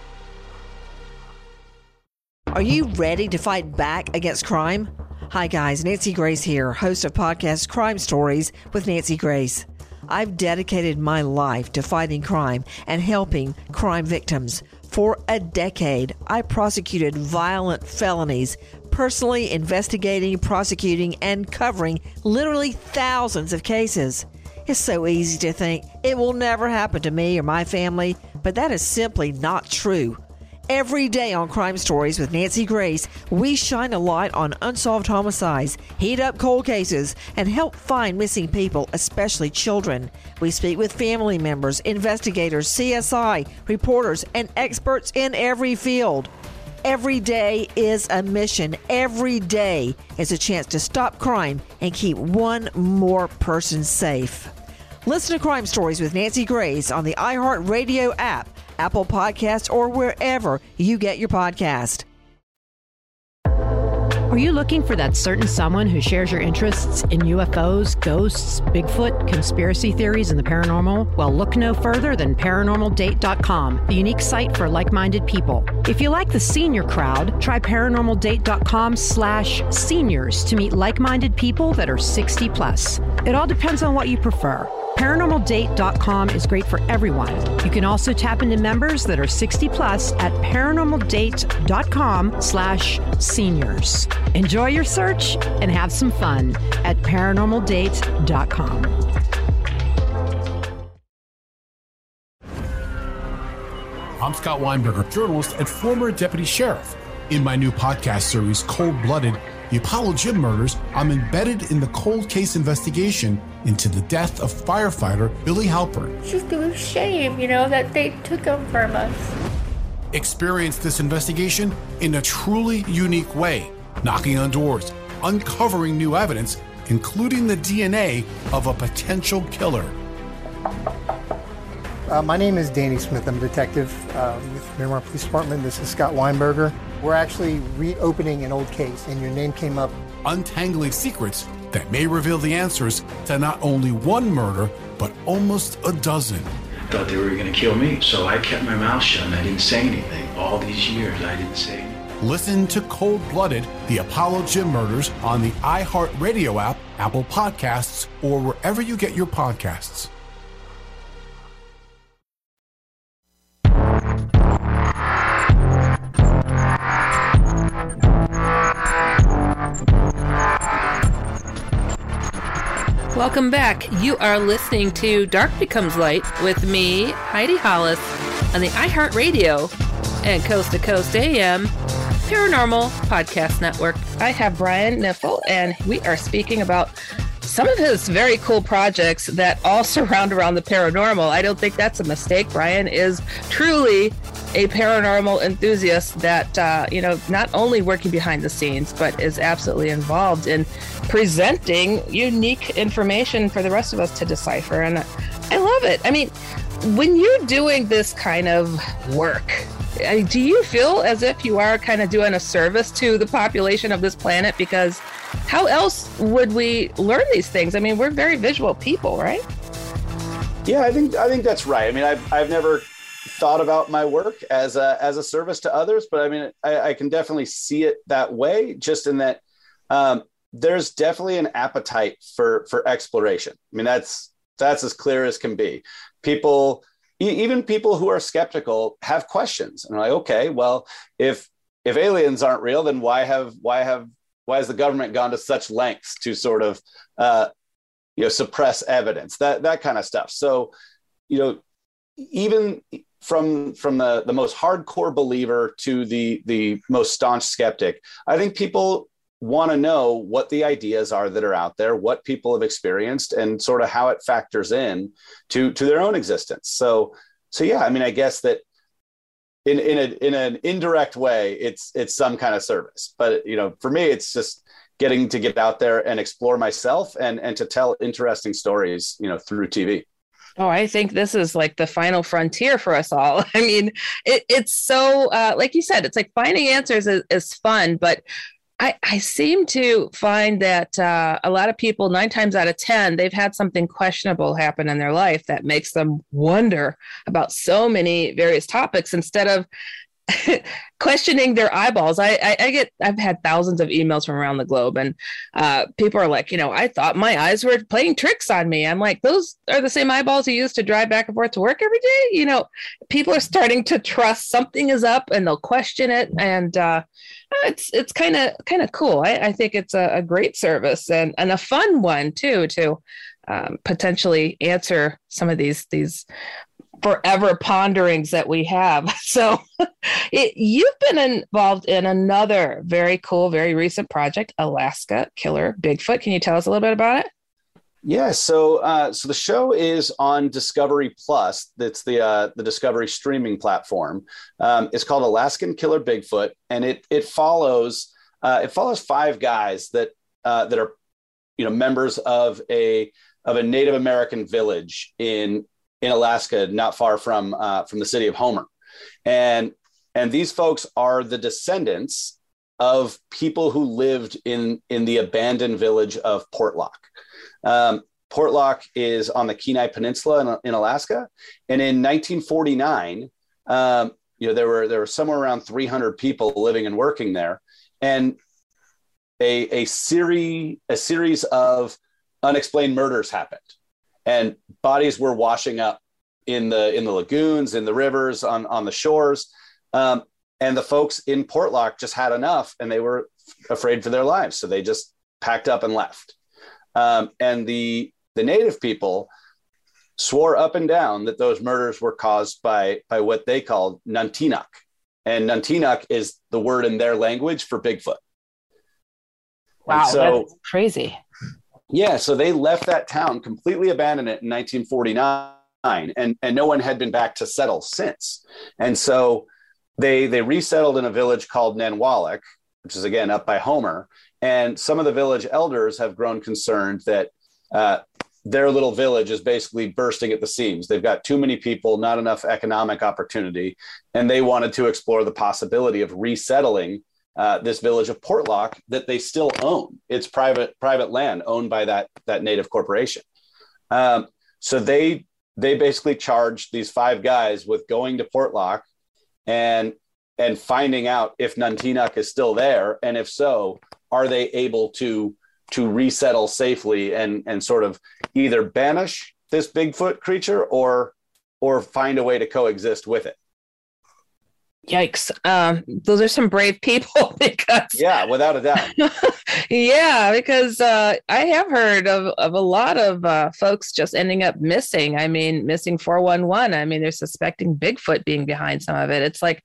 Are you ready to fight back against crime? Hi guys, Nancy Grace here, host of podcast Crime Stories with Nancy Grace. I've dedicated my life to fighting crime and helping crime victims. For a decade, I prosecuted violent felonies, personally investigating, prosecuting, and covering literally thousands of cases. It's so easy to think it will never happen to me or my family, but that is simply not true. Every day on Crime Stories with Nancy Grace, we shine a light on unsolved homicides, heat up cold cases, and help find missing people, especially children. We speak with family members, investigators, C S I, reporters, and experts in every field. Every day is a mission. Every day is a chance to stop crime and keep one more person safe. Listen to Crime Stories with Nancy Grace on the iHeartRadio app, Apple Podcasts, or wherever you get your podcast. Are you looking for that certain someone who shares your interests in U F Os, ghosts, Bigfoot, conspiracy theories, and the paranormal? Well, look no further than paranormal date dot com, the unique site for like-minded people. If you like the senior crowd, try paranormal date dot com slash seniors to meet like-minded people that are sixty plus. It all depends on what you prefer. paranormal date dot com is great for everyone. You can also tap into members that are sixty plus at paranormal date dot com slash seniors. Enjoy your search and have some fun at paranormal date dot com. I'm Scott Weinberger, journalist and former deputy sheriff. In my new podcast series, Cold Blooded, The Apollo Gym Murders, I'm embedded in the cold case investigation into the death of firefighter Billy Halpern. It's just a shame, you know, that they took him from us. Experience this investigation in a truly unique way, knocking on doors, uncovering new evidence, including the D N A of a potential killer. Uh, my name is Danny Smith. I'm a detective uh, with Miramar Police Department. This is Scott Weinberger. We're actually reopening an old case, and your name came up. Untangling secrets that may reveal the answers to not only one murder, but almost a dozen. I thought they were going to kill me, so I kept my mouth shut and I didn't say anything. All these years, I didn't say anything. Listen to Cold Blooded, The Apollo Gym Murders on the iHeartRadio app, Apple Podcasts, or wherever you get your podcasts. Welcome back. You are listening to Dark Becomes Light with me, Heidi Hollis, on the iHeartRadio and Coast to Coast A M Paranormal Podcast Network. I have Brian Niffel, and we are speaking about some of his very cool projects that all surround around the paranormal. I don't think that's a mistake. Brian is truly a paranormal enthusiast that, uh, you know, not only working behind the scenes, but is absolutely involved in presenting unique information for the rest of us to decipher. And I love it. I mean, when you're doing this kind of work, I, do you feel as if you are kind of doing a service to the population of this planet? Because how else would we learn these things? I mean, we're very visual people, right? Yeah, I think I think that's right. I mean, I've I've never thought about my work as a as a service to others, but I mean, I, I can definitely see it that way. Just in that, um, there's definitely an appetite for for exploration. I mean, that's that's as clear as can be. People, e- even people who are skeptical, have questions, and are like, okay, well, if if aliens aren't real, then why have why have why has the government gone to such lengths to sort of uh, you know, suppress evidence, that that kind of stuff. So, you know, even from from the, the most hardcore believer to the the most staunch skeptic, I think people want to know what the ideas are that are out there, what people have experienced, and sort of how it factors in to to their own existence. So, so yeah, I mean, I guess that in in a in an indirect way, it's it's some kind of service. But you know, for me, it's just getting to get out there and explore myself and and to tell interesting stories, you know, through T V. Oh, I think this is like the final frontier for us all. I mean, it, it's so, uh, like you said, it's like finding answers is, is fun, but I, I seem to find that uh, a lot of people, nine times out of ten, they've had something questionable happen in their life that makes them wonder about so many various topics instead of questioning their eyeballs. I, I, I get, I've had thousands of emails from around the globe, and uh, people are like, you know, I thought my eyes were playing tricks on me. I'm like, those are the same eyeballs you use to drive back and forth to work every day. You know, people are starting to trust something is up, and they'll question it. And uh, it's, it's kind of, kind of cool. I, I think it's a, a great service and, and a fun one too, to um, potentially answer some of these, these forever ponderings that we have. So it, you've been involved in another very cool, very recent project, Alaska Killer Bigfoot. Can you tell us a little bit about it? Yeah, so uh, so the show is on Discovery Plus. That's the uh, the Discovery streaming platform. Um, it's called Alaskan Killer Bigfoot, and it it follows uh, it follows five guys that uh, that are you know members of a of a Native American village in in Alaska, not far from uh, from the city of Homer, and and these folks are the descendants of people who lived in in the abandoned village of Portlock. Um, Portlock is on the Kenai Peninsula in, in Alaska, and in nineteen forty-nine, um, you know there were there were somewhere around three hundred people living and working there, and a a series a series of unexplained murders happened. And bodies were washing up in the in the lagoons, in the rivers, on, on the shores. Um, and the folks in Portlock just had enough, and they were afraid for their lives. So they just packed up and left. Um, and the the native people swore up and down that those murders were caused by, by what they called Nantinak. And Nantinak is the word in their language for Bigfoot. Wow, so, that's crazy. Yeah, so they left that town, completely abandoned it in nineteen forty-nine, and, and no one had been back to settle since. And so they they resettled in a village called Nanwalek, which is, again, up by Homer. And some of the village elders have grown concerned that uh, their little village is basically bursting at the seams. They've got too many people, not enough economic opportunity, and they wanted to explore the possibility of resettling Uh, this village of Portlock that they still own. It's private private land owned by that that native corporation. Um, so they they basically charged these five guys with going to Portlock and and finding out if Nantinak is still there, and if so, are they able to to resettle safely and and sort of either banish this Bigfoot creature or or find a way to coexist with it. Yikes. Um, those are some brave people because yeah, without a doubt. yeah, because uh, I have heard of, of a lot of uh, folks just ending up missing. I mean, missing four one one. I mean, they're suspecting Bigfoot being behind some of it. It's like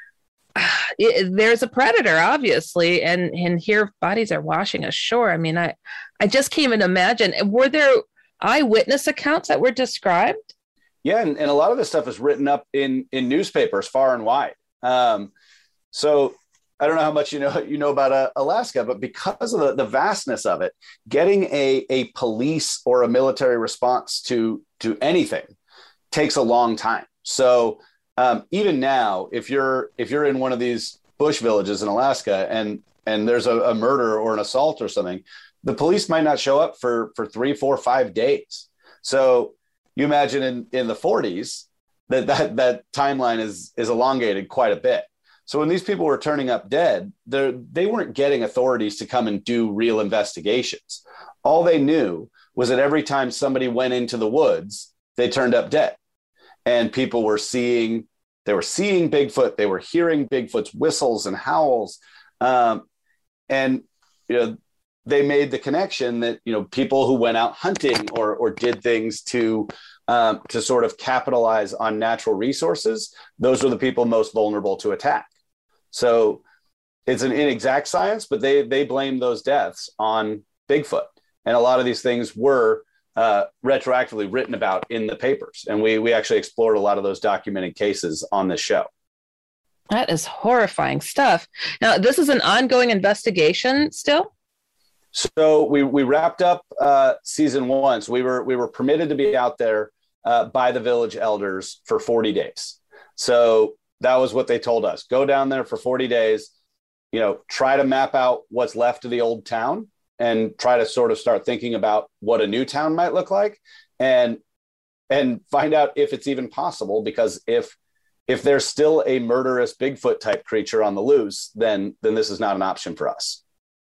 it, there's a predator, obviously, and, and here bodies are washing ashore. I mean, I, I just can't even imagine. Were there eyewitness accounts that were described? Yeah, and, and a lot of this stuff is written up in, in newspapers far and wide. Um, so I don't know how much you know you know about uh, Alaska, but because of the, the vastness of it, getting a, a police or a military response to to anything takes a long time. So um, even now, if you're if you're in one of these bush villages in Alaska and and there's a, a murder or an assault or something, the police might not show up for for three, four, five days. So you imagine in, in the forties that, that that timeline is is elongated quite a bit. So when these people were turning up dead, they they weren't getting authorities to come and do real investigations. All they knew was that every time somebody went into the woods, they turned up dead. And people were seeing, they were seeing Bigfoot, they were hearing Bigfoot's whistles and howls. Um, and, you know, they made the connection that, you know, people who went out hunting or, or did things to, um, to sort of capitalize on natural resources, those were the people most vulnerable to attack. So it's an inexact science, but they, they blame those deaths on Bigfoot. And a lot of these things were uh, retroactively written about in the papers. And we, we actually explored a lot of those documented cases on this show. That is horrifying stuff. Now, this is an ongoing investigation still? So we, we wrapped up uh, season one. So we were, we were permitted to be out there uh, by the village elders for forty days. So that was what they told us. Go down there for forty days, you know, try to map out what's left of the old town and try to sort of start thinking about what a new town might look like and, and find out if it's even possible, because if, if there's still a murderous Bigfoot type creature on the loose, then, then this is not an option for us.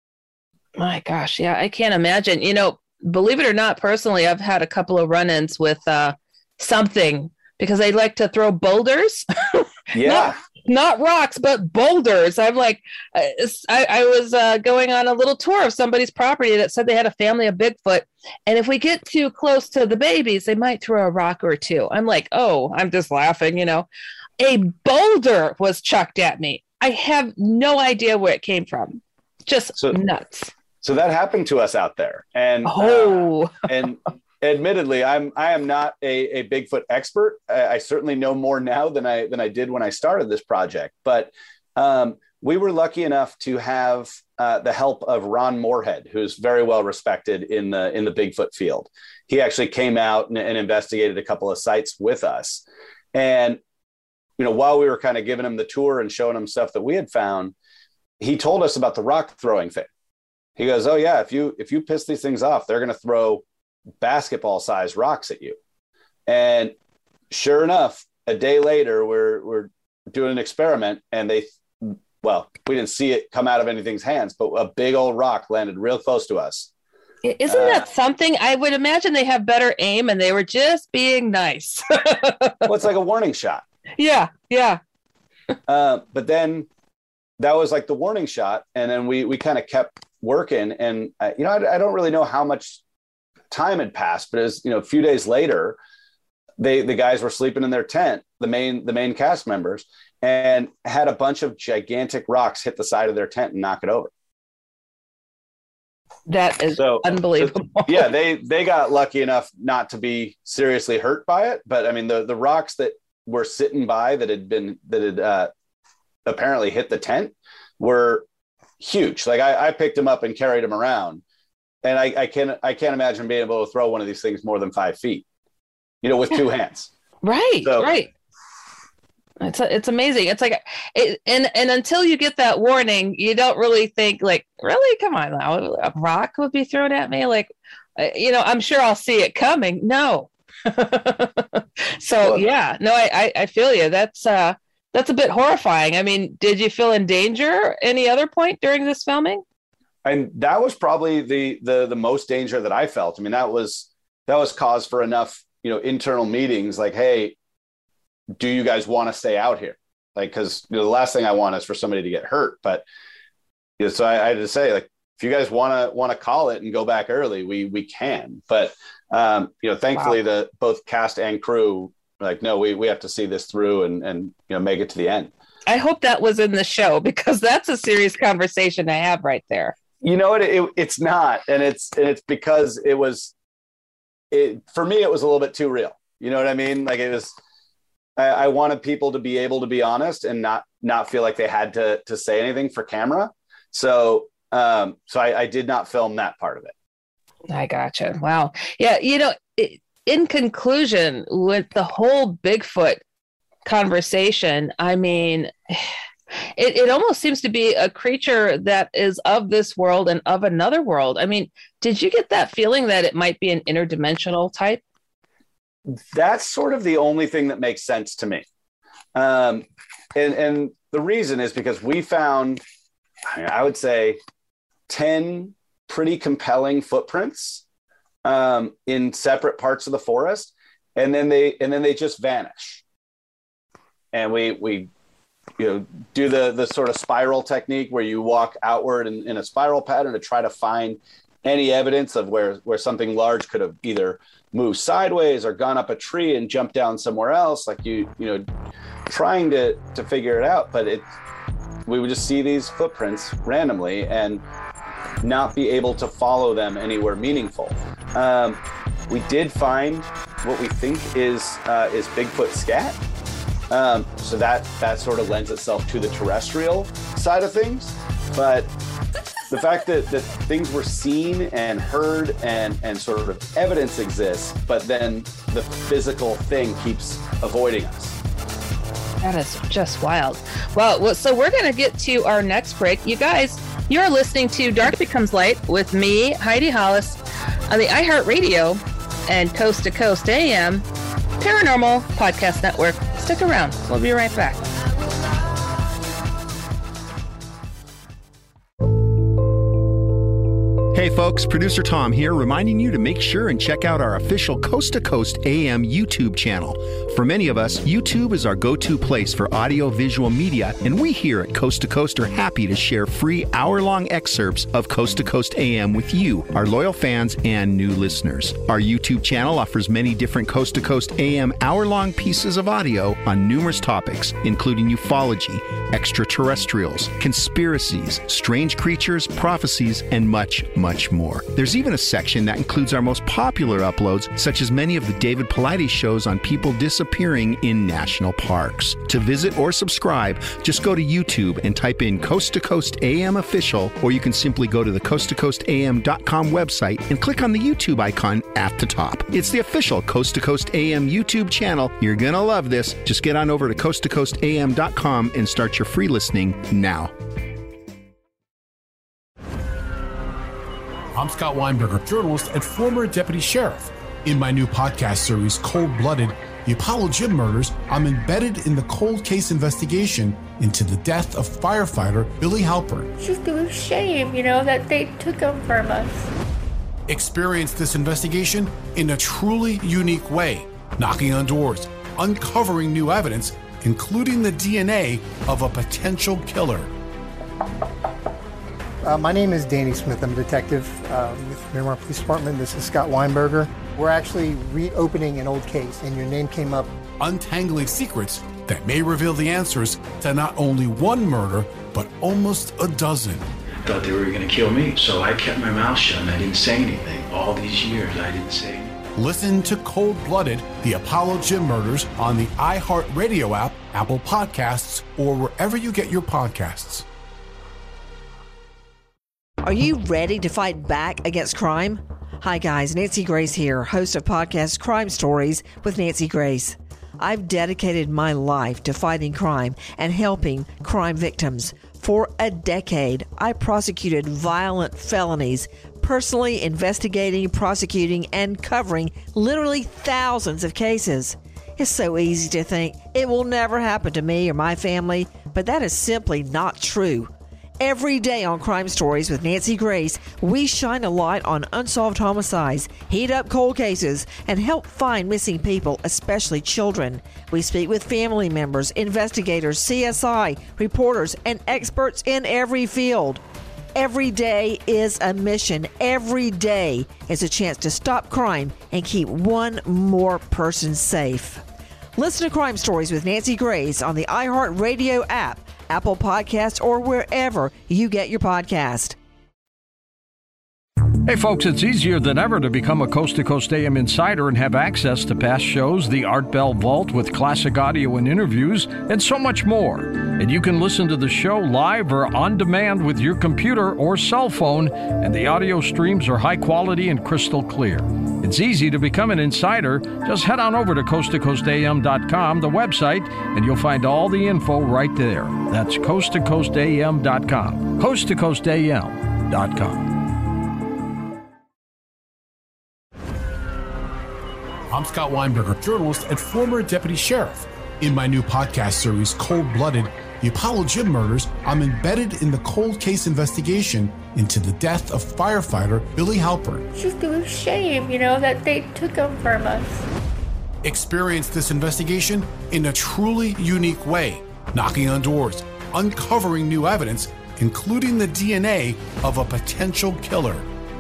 My gosh. Yeah. I can't imagine, you know, believe it or not, personally, I've had a couple of run-ins with uh, something because they like to throw boulders. Yeah. not, not rocks, but boulders. I'm like, I, I was uh, going on a little tour of somebody's property that said they had a family of Bigfoot. And if we get too close to the babies, they might throw a rock or two. I'm like, oh, I'm just laughing, you know. A boulder was chucked at me. I have no idea where it came from. Just so, nuts. So that happened to us out there. And, oh. uh, and admittedly, I'm I am not a, a Bigfoot expert. I, I certainly know more now than I than I did when I started this project. But um, we were lucky enough to have uh, the help of Ron Moorhead, who's very well respected in the in the Bigfoot field. He actually came out and, and investigated a couple of sites with us. And you know, while we were kind of giving him the tour and showing him stuff that we had found, he told us about the rock throwing thing. He goes, "Oh yeah, if you if you piss these things off, they're going to throw basketball sized rocks at you." And sure enough, a day later, we're we're doing an experiment, and they, well, we didn't see it come out of anything's hands, but a big old rock landed real close to us. Isn't uh, that something? I would imagine they have better aim, and they were just being nice. Well, it's like a warning shot. Yeah, yeah. uh, but then that was like the warning shot, and then we we kind of kept working, and uh, you know, I, I don't really know how much time had passed, but as you know, a few days later, they the guys were sleeping in their tent, the main the main cast members, and had a bunch of gigantic rocks hit the side of their tent and knock it over. That is so unbelievable. So, yeah, they they got lucky enough not to be seriously hurt by it, but I mean the the rocks that were sitting by that had been that had uh, apparently hit the tent were huge. Like I, I picked them up and carried them around, and I, I can't I can't imagine being able to throw one of these things more than five feet, you know, with two hands. Right, so, right. It's it's amazing. It's like, it, and and until you get that warning, you don't really think like, really, come on now, a rock would be thrown at me. Like, you know, I'm sure I'll see it coming. No. So well, yeah, no, I, I I feel you. That's uh that's a bit horrifying. I mean, did you feel in danger any other point during this filming? And that was probably the the the most danger that I felt. I mean, that was that was cause for enough, you know, internal meetings like, hey, do you guys want to stay out here? Like, because you know, the last thing I want is for somebody to get hurt. But you know, so I, I had to say, like, if you guys want to want to call it and go back early, we we can. But um, you know, thankfully, wow. the both cast and crew were like, no, we we have to see this through and and you know make it to the end. I hope that was in the show, because that's a serious conversation to have right there. You know what? It, it, it's not, and it's and it's because it was, it for me, it was a little bit too real. You know what I mean? Like it was. I, I wanted people to be able to be honest and not not feel like they had to to say anything for camera. So um, so I, I did not film that part of it. I gotcha. Wow. Yeah. You know, it, in conclusion, with the whole Bigfoot conversation. I mean, it, it almost seems to be a creature that is of this world and of another world. I mean, did you get that feeling that it might be an interdimensional type? That's sort of the only thing that makes sense to me. Um, and, and the reason is because we found, I would say, ten pretty compelling footprints um, in separate parts of the forest. And then they, and then they just vanish. And we, we, you know, do the, the sort of spiral technique where you walk outward in, in a spiral pattern to try to find any evidence of where, where something large could have either moved sideways or gone up a tree and jumped down somewhere else. Like you, you know, trying to, to figure it out, but it, we would just see these footprints randomly and not be able to follow them anywhere meaningful. Um, we did find what we think is uh, is Bigfoot scat. Um, so that that sort of lends itself to the terrestrial side of things. But the fact that, that things were seen and heard and, and sort of evidence exists, but then the physical thing keeps avoiding us. That is just wild. Well, so we're going to get to our next break. You guys, you're listening to Dark Becomes Light with me, Heidi Hollis, on the iHeartRadio and Coast to Coast A M Paranormal Podcast Network. Stick around. We'll be right back. Hey folks, Producer Tom here, reminding you to make sure and check out our official Coast to Coast A M YouTube channel. For many of us, YouTube is our go-to place for audio-visual media, and we here at Coast to Coast are happy to share free hour-long excerpts of Coast to Coast A M with you, our loyal fans and new listeners. Our YouTube channel offers many different Coast to Coast A M hour-long pieces of audio on numerous topics, including ufology, extraterrestrials, conspiracies, strange creatures, prophecies, and much, much more. There's even a section that includes our most popular uploads, such as many of the David Paulides shows on people disappearing in national parks. To visit or subscribe, just go to YouTube and type in Coast to Coast A M Official, or you can simply go to the coast to coast A M dot com website and click on the YouTube icon at the top. It's the official Coast to Coast A M YouTube channel. You're gonna love this. Just get on over to coast to coast A M dot com and start your free listening now. I'm Scott Weinberger, journalist and former deputy sheriff. In my new podcast series, Cold Blooded, The Apollo Gym Murders, I'm embedded in the cold case investigation into the death of firefighter Billy Halpern. It's just a shame, you know, that they took him from us. Experience this investigation in a truly unique way, knocking on doors, uncovering new evidence, including the D N A of a potential killer. Uh, my name is Danny Smith. I'm a detective uh, with Miramar Police Department. This is Scott Weinberger. We're actually reopening an old case, and your name came up. Untangling secrets that may reveal the answers to not only one murder, but almost a dozen. Thought they were going to kill me, so I kept my mouth shut and I didn't say anything. All these years, I didn't say anything. Listen to Cold Blooded, The Apollo Gym Murders on the iHeartRadio app, Apple Podcasts, or wherever you get your podcasts. Are you ready to fight back against crime? Hi guys, Nancy Grace here, host of podcast Crime Stories with Nancy Grace. I've dedicated my life to fighting crime and helping crime victims. For a decade, I prosecuted violent felonies, personally investigating, prosecuting, and covering literally thousands of cases. It's so easy to think it will never happen to me or my family, but that is simply not true. Every day on Crime Stories with Nancy Grace, we shine a light on unsolved homicides, heat up cold cases, and help find missing people, especially children. We speak with family members, investigators, C S I, reporters, and experts in every field. Every day is a mission. Every day is a chance to stop crime and keep one more person safe. Listen to Crime Stories with Nancy Grace on the iHeartRadio app, Apple Podcasts, or wherever you get your podcast. Hey folks, it's easier than ever to become a Coast to Coast A M insider and have access to past shows, the Art Bell Vault with classic audio and interviews, and so much more. And you can listen to the show live or on demand with your computer or cell phone, and the audio streams are high quality and crystal clear. It's easy to become an insider. Just head on over to coast to coast a m dot com, the website, and you'll find all the info right there. That's coast to coast a m dot com. coast to coast a m dot com. I'm Scott Weinberger, journalist and former deputy sheriff. In my new podcast series, Cold Blooded, The Apollo Gym Murders, I'm embedded in the cold case investigation into the death of firefighter Billy Halpern. It's just a shame, you know, that they took him from us. Experience this investigation in a truly unique way, knocking on doors, uncovering new evidence, including the D N A of a potential killer.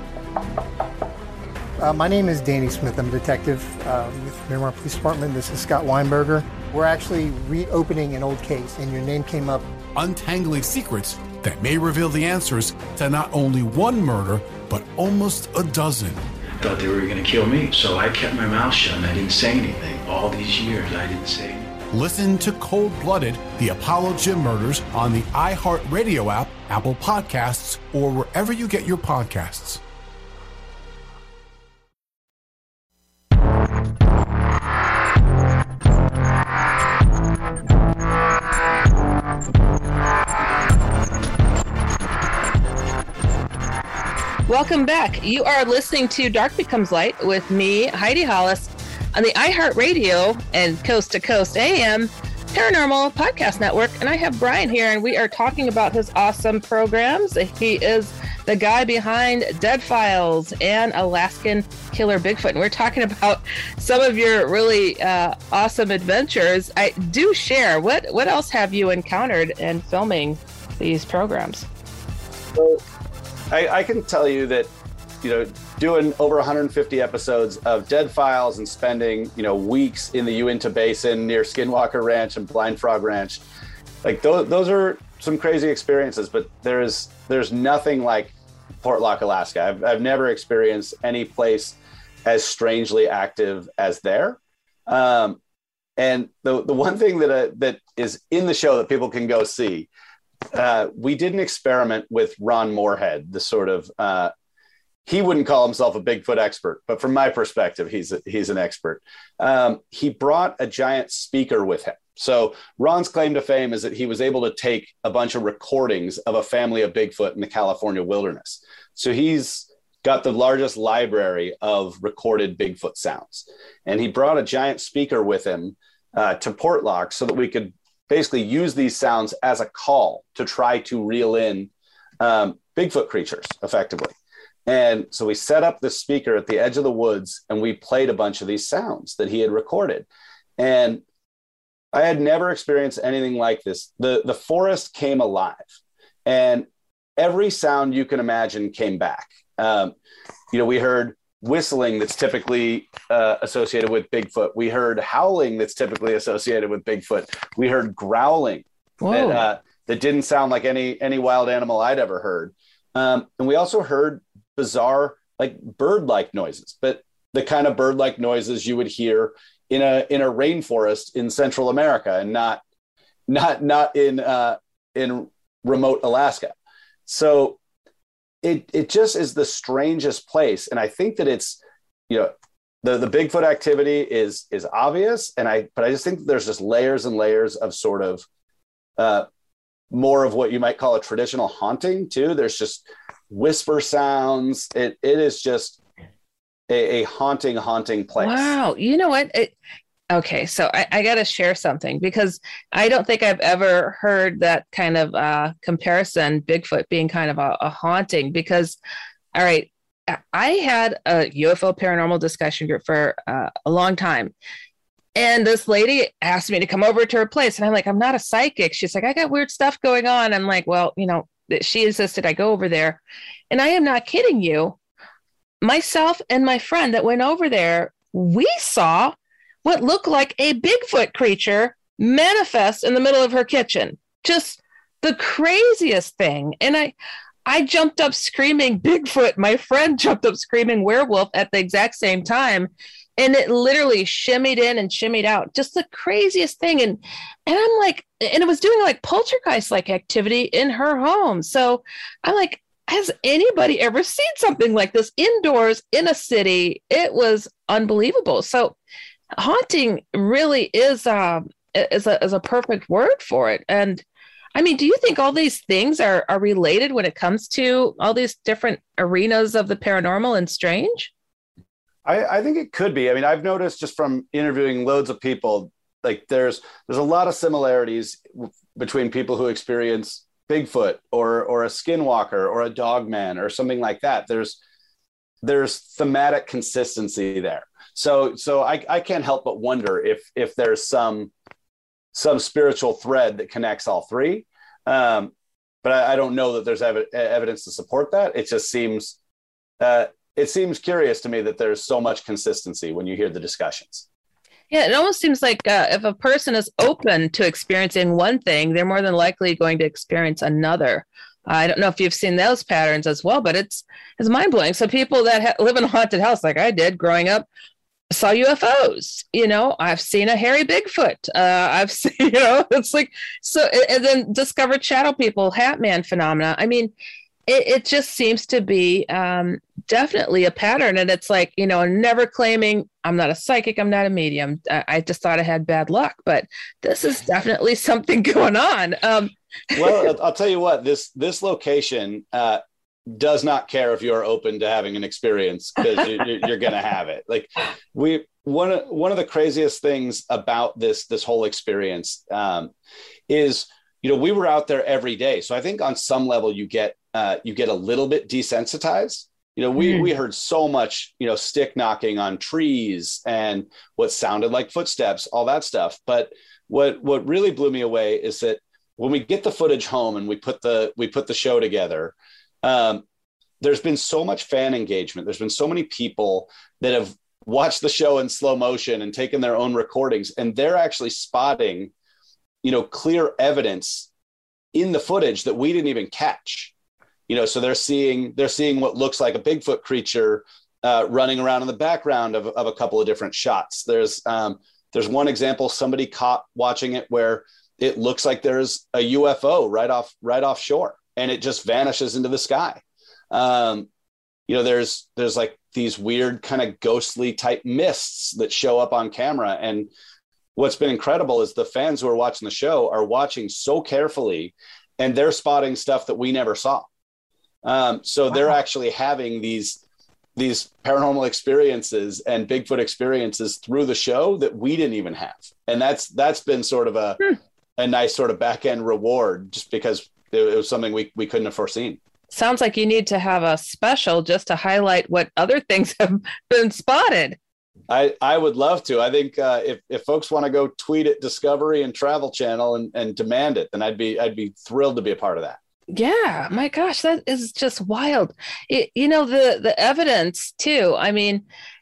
Uh, my name is Danny Smith. I'm a detective uh, with Miramar Police Department. This is Scott Weinberger. We're actually reopening an old case, and your name came up. Untangling secrets that may reveal the answers to not only one murder, but almost a dozen. I thought they were going to kill me, so I kept my mouth shut and I didn't say anything. All these years, I didn't say anything. Listen to Cold Blooded, The Apollo Gym Murders on the iHeartRadio app, Apple Podcasts, or wherever you get your podcasts. Welcome back. You are listening to Dark Becomes Light with me, Heidi Hollis, on the iHeartRadio and Coast to Coast A M Paranormal Podcast Network. And I have Brian here, and we are talking about his awesome programs. He is the guy behind Dead Files and Alaskan Killer Bigfoot. And we're talking about some of your really uh, awesome adventures. I do share. What, what else have you encountered in filming these programs? So, I, I can tell you that, you know, doing over one hundred fifty episodes of Dead Files and spending, you know, weeks in the Uinta Basin near Skinwalker Ranch and Blind Frog Ranch, like those, those are some crazy experiences, but there's there's nothing like Portlock, Alaska. I've, I've never experienced any place as strangely active as there. Um, and the the one thing that uh, that is in the show that people can go see, Uh, we did an experiment with Ron Moorhead, the sort of, uh, he wouldn't call himself a Bigfoot expert, but from my perspective, he's a, he's an expert. Um, he brought a giant speaker with him. So Ron's claim to fame is that he was able to take a bunch of recordings of a family of Bigfoot in the California wilderness. So he's got the largest library of recorded Bigfoot sounds. And he brought a giant speaker with him uh, to Portlock so that we could basically use these sounds as a call to try to reel in um, Bigfoot creatures effectively. And so we set up this speaker at the edge of the woods and we played a bunch of these sounds that he had recorded. And I had never experienced anything like this. The, the forest came alive and every sound you can imagine came back. Um, you know, we heard whistling that's typically uh, associated with Bigfoot. We heard howling that's typically associated with Bigfoot. We heard growling that, uh, that didn't sound like any any wild animal I'd ever heard. Um, and we also heard bizarre, like bird-like noises, but the kind of bird-like noises you would hear in a in a rainforest in Central America, and not not not in uh, in remote Alaska. So It it just is the strangest place. And I think that it's, you know, the, the Bigfoot activity is is obvious. And I but I just think that there's just layers and layers of sort of uh, more of what you might call a traditional haunting too. There's just whisper sounds. It it is just a, a haunting, haunting place. Wow. You know what? It, okay. So I, I got to share something because I don't think I've ever heard that kind of uh, comparison, Bigfoot being kind of a, a haunting because, all right, I had a U F O paranormal discussion group for uh, a long time. And this lady asked me to come over to her place. And I'm like, I'm not a psychic. She's like, I got weird stuff going on. I'm like, well, you know, she insisted I go over there. And I am not kidding you. Myself and my friend that went over there, we saw what looked like a Bigfoot creature manifest in the middle of her kitchen. Just the craziest thing. And I, I jumped up screaming Bigfoot. My friend jumped up screaming werewolf at the exact same time. And it literally shimmied in and shimmied out. Just the craziest thing. And and I'm like, and it was doing like poltergeist-like activity in her home. So I'm like, has anybody ever seen something like this indoors in a city? It was unbelievable. So haunting really is, uh, is, a, is a perfect word for it. And I mean, do you think all these things are, are related when it comes to all these different arenas of the paranormal and strange? I, I think it could be. I mean, I've noticed just from interviewing loads of people, like there's there's a lot of similarities w- between people who experience Bigfoot or or a skinwalker or a dogman or something like that. There's there's thematic consistency there. So so I, I can't help but wonder if if there's some some spiritual thread that connects all three. Um, but I, I don't know that there's ev- evidence to support that. It just seems uh, it seems curious to me that there's so much consistency when you hear the discussions. Yeah, it almost seems like uh, if a person is open to experiencing one thing, they're more than likely going to experience another. I don't know if you've seen those patterns as well, but it's it's mind blowing. So people that ha- live in a haunted house, like I did growing up, saw U F Os. You know, I've seen a hairy Bigfoot. Uh, I've seen, you know, it's like so, and then discovered shadow people, Hat Man phenomena. I mean, it, it just seems to be um, definitely a pattern, and it's like, you know, never claiming I'm not a psychic, I'm not a medium. I, I just thought I had bad luck, but this is definitely something going on. Um, well, I'll tell you what, this this location uh, does not care if you're open to having an experience, because you, you're going to have it. Like we, one of one of the craziest things about this this whole experience um, is, you know, we were out there every day, so I think on some level you get uh, you get a little bit desensitized. You know, we mm. we heard so much, you know, stick knocking on trees and what sounded like footsteps, all that stuff. But what what really blew me away is that when we get the footage home and we put the we put the show together, um, there's been so much fan engagement. There's been so many people that have watched the show in slow motion and taken their own recordings, and they're actually spotting, you know, clear evidence in the footage that we didn't even catch. You know, so they're seeing they're seeing what looks like a Bigfoot creature uh, running around in the background of, of a couple of different shots. There's um, there's one example somebody caught watching it where it looks like there's a U F O right off right offshore, and it just vanishes into the sky. Um, you know, there's there's like these weird kind of ghostly type mists that show up on camera. And what's been incredible is the fans who are watching the show are watching so carefully, and they're spotting stuff that we never saw. Um, so wow. They're actually having these these paranormal experiences and Bigfoot experiences through the show that we didn't even have. And that's that's been sort of a, hmm. a nice sort of back end reward, just because it, it was something we, we couldn't have foreseen. Sounds like you need to have a special just to highlight what other things have been spotted. I, I would love to. I think uh, if, if folks want to go tweet at Discovery and Travel Channel and, and demand it, then I'd be I'd be thrilled to be a part of that. Yeah, my gosh, that is just wild. It, you know, the the evidence too. I mean,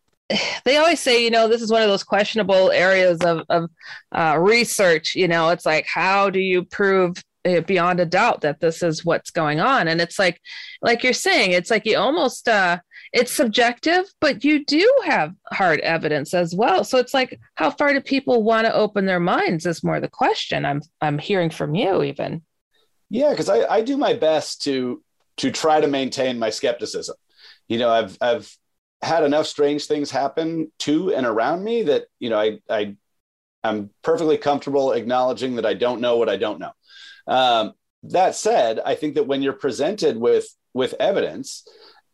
they always say, you know, this is one of those questionable areas of, of uh, research. You know, it's like, how do you prove it beyond a doubt that this is what's going on? And it's like, like you're saying, it's like you almost, uh, it's subjective, but you do have hard evidence as well. So it's like, how far do people want to open their minds is more the question I'm I'm hearing from you even. Yeah, because I, I do my best to to try to maintain my skepticism. You know, I've I've had enough strange things happen to and around me that, you know, I I I'm perfectly comfortable acknowledging that I don't know what I don't know. Um, that said, I think that when you're presented with with evidence,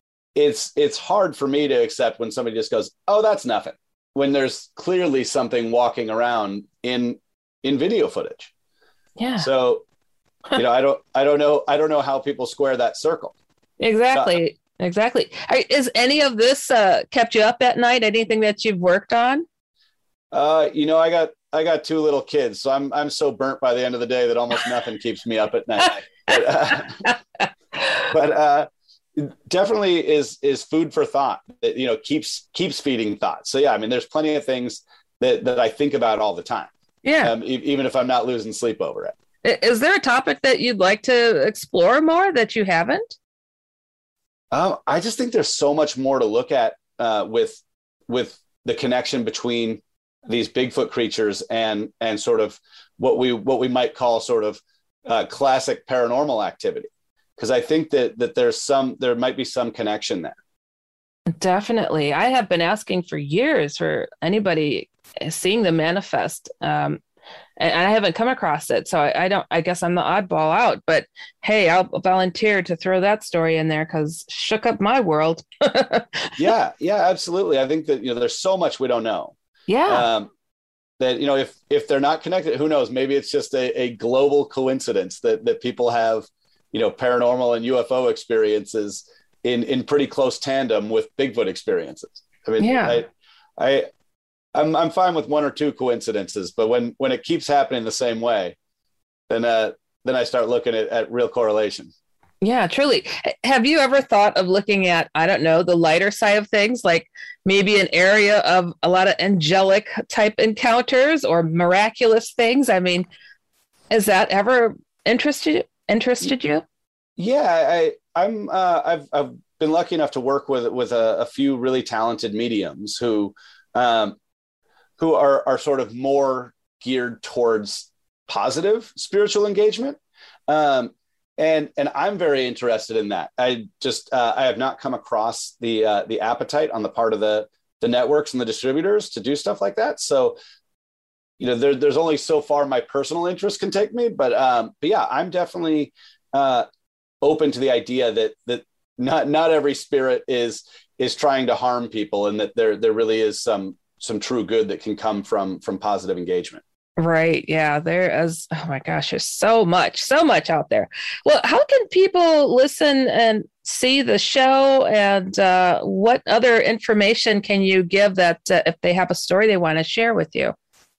it's it's hard for me to accept when somebody just goes, "Oh, that's nothing," when there's clearly something walking around in in video footage. Yeah. So. You know, I don't, I don't know, I don't know how people square that circle. Exactly, uh, exactly. Is any of this uh, kept you up at night? Anything that you've worked on? Uh, you know, I got, I got two little kids, so I'm, I'm so burnt by the end of the day that almost nothing keeps me up at night. But, uh, but uh, definitely is, is food for thought. That, you know, keeps, keeps feeding thought. So yeah, I mean, there's plenty of things that that I think about all the time. Yeah, um, e- even if I'm not losing sleep over it. Is there a topic that you'd like to explore more that you haven't? Um, I just think there's so much more to look at uh, with with the connection between these Bigfoot creatures and and sort of what we what we might call sort of uh, classic paranormal activity, because I think that that there's some there might be some connection there. Definitely. I have been asking for years for anybody seeing the manifest. Um, and I haven't come across it. So I, I don't, I guess I'm the oddball out, but hey, I'll volunteer to throw that story in there because shook up my world. yeah. Yeah, absolutely. I think that, you know, there's so much we don't know. Yeah. Um, that, you know, if, if they're not connected, who knows, maybe it's just a, a global coincidence that, that people have, you know, paranormal and U F O experiences in, in pretty close tandem with Bigfoot experiences. I mean, yeah. I, I, I'm, I'm fine with one or two coincidences, but when, when it keeps happening the same way, then, uh, then I start looking at, at real correlation. Yeah, truly. Have you ever thought of looking at, I don't know, the lighter side of things, like maybe an area of a lot of angelic type encounters or miraculous things? I mean, has that ever interested interested you? Yeah, I, I'm. Uh, I've I've been lucky enough to work with with a, a few really talented mediums who, um, who are are sort of more geared towards positive spiritual engagement. Um, And and I'm very interested in that. I just uh, I have not come across the uh, the appetite on the part of the the networks and the distributors to do stuff like that. So, you know, there, there's only so far my personal interest can take me. But um, but yeah, I'm definitely uh, open to the idea that that not not every spirit is is trying to harm people, and that there there really is some some true good that can come from from positive engagement. Right. Yeah. There is. Oh my gosh, there's so much, so much out there. Well, how can people listen and see the show, and uh, what other information can you give that uh, if they have a story they want to share with you?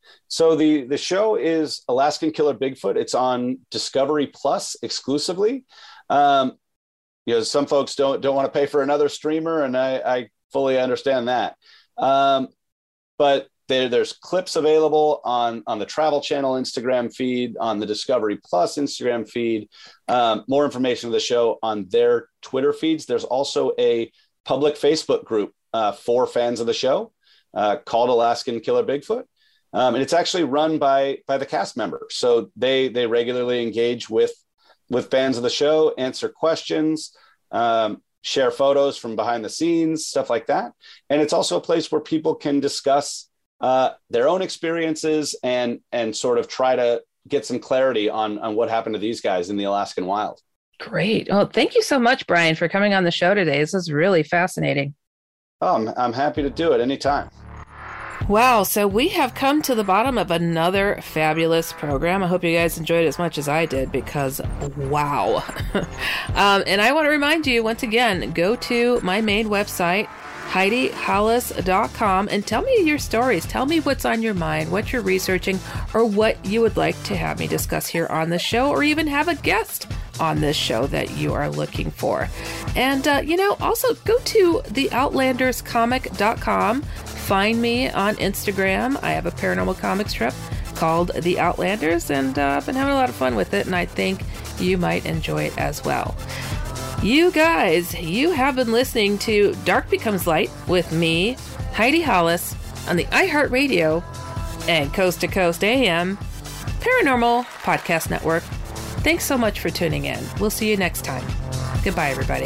So the, the show is Alaskan Killer Bigfoot. It's on Discovery Plus exclusively. Um, you know, some folks don't, don't want to pay for another streamer, and I, I fully understand that. Um, but There, there's clips available on, on the Travel Channel Instagram feed, on the Discovery Plus Instagram feed, um, more information of the show on their Twitter feeds. There's also a public Facebook group uh, for fans of the show uh, called Alaskan Killer Bigfoot. Um, and it's actually run by, by the cast members. So they, they regularly engage with, with fans of the show, answer questions, um, share photos from behind the scenes, stuff like that. And it's also a place where people can discuss Uh, their own experiences and and sort of try to get some clarity on on what happened to these guys in the Alaskan wild. Great. Well, thank you so much, Brian, for coming on the show today. This is really fascinating. Oh, I'm, I'm happy to do it anytime. Wow. So we have come to the bottom of another fabulous program. I hope you guys enjoyed it as much as I did, because wow. um, and I want to remind you once again, go to my main website, Heidi Hollis dot com, and tell me your stories. Tell me what's on your mind, what you're researching, or what you would like to have me discuss here on the show, or even have a guest on this show that you are looking for. And, uh, you know, also go to the outlanders comic dot com. Find me on Instagram. I have a paranormal comic strip called The Outlanders, and uh, I've been having a lot of fun with it, and I think you might enjoy it as well. You guys, you have been listening to Dark Becomes Light with me, Heidi Hollis, on the iHeartRadio and Coast to Coast A M Paranormal Podcast Network. Thanks so much for tuning in. We'll see you next time. Goodbye, everybody.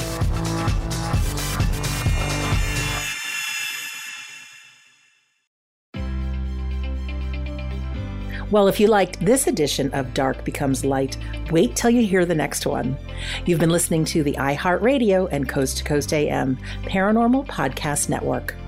Well, if you liked this edition of Dark Becomes Light, wait till you hear the next one. You've been listening to the iHeartRadio and Coast to Coast A M Paranormal Podcast Network.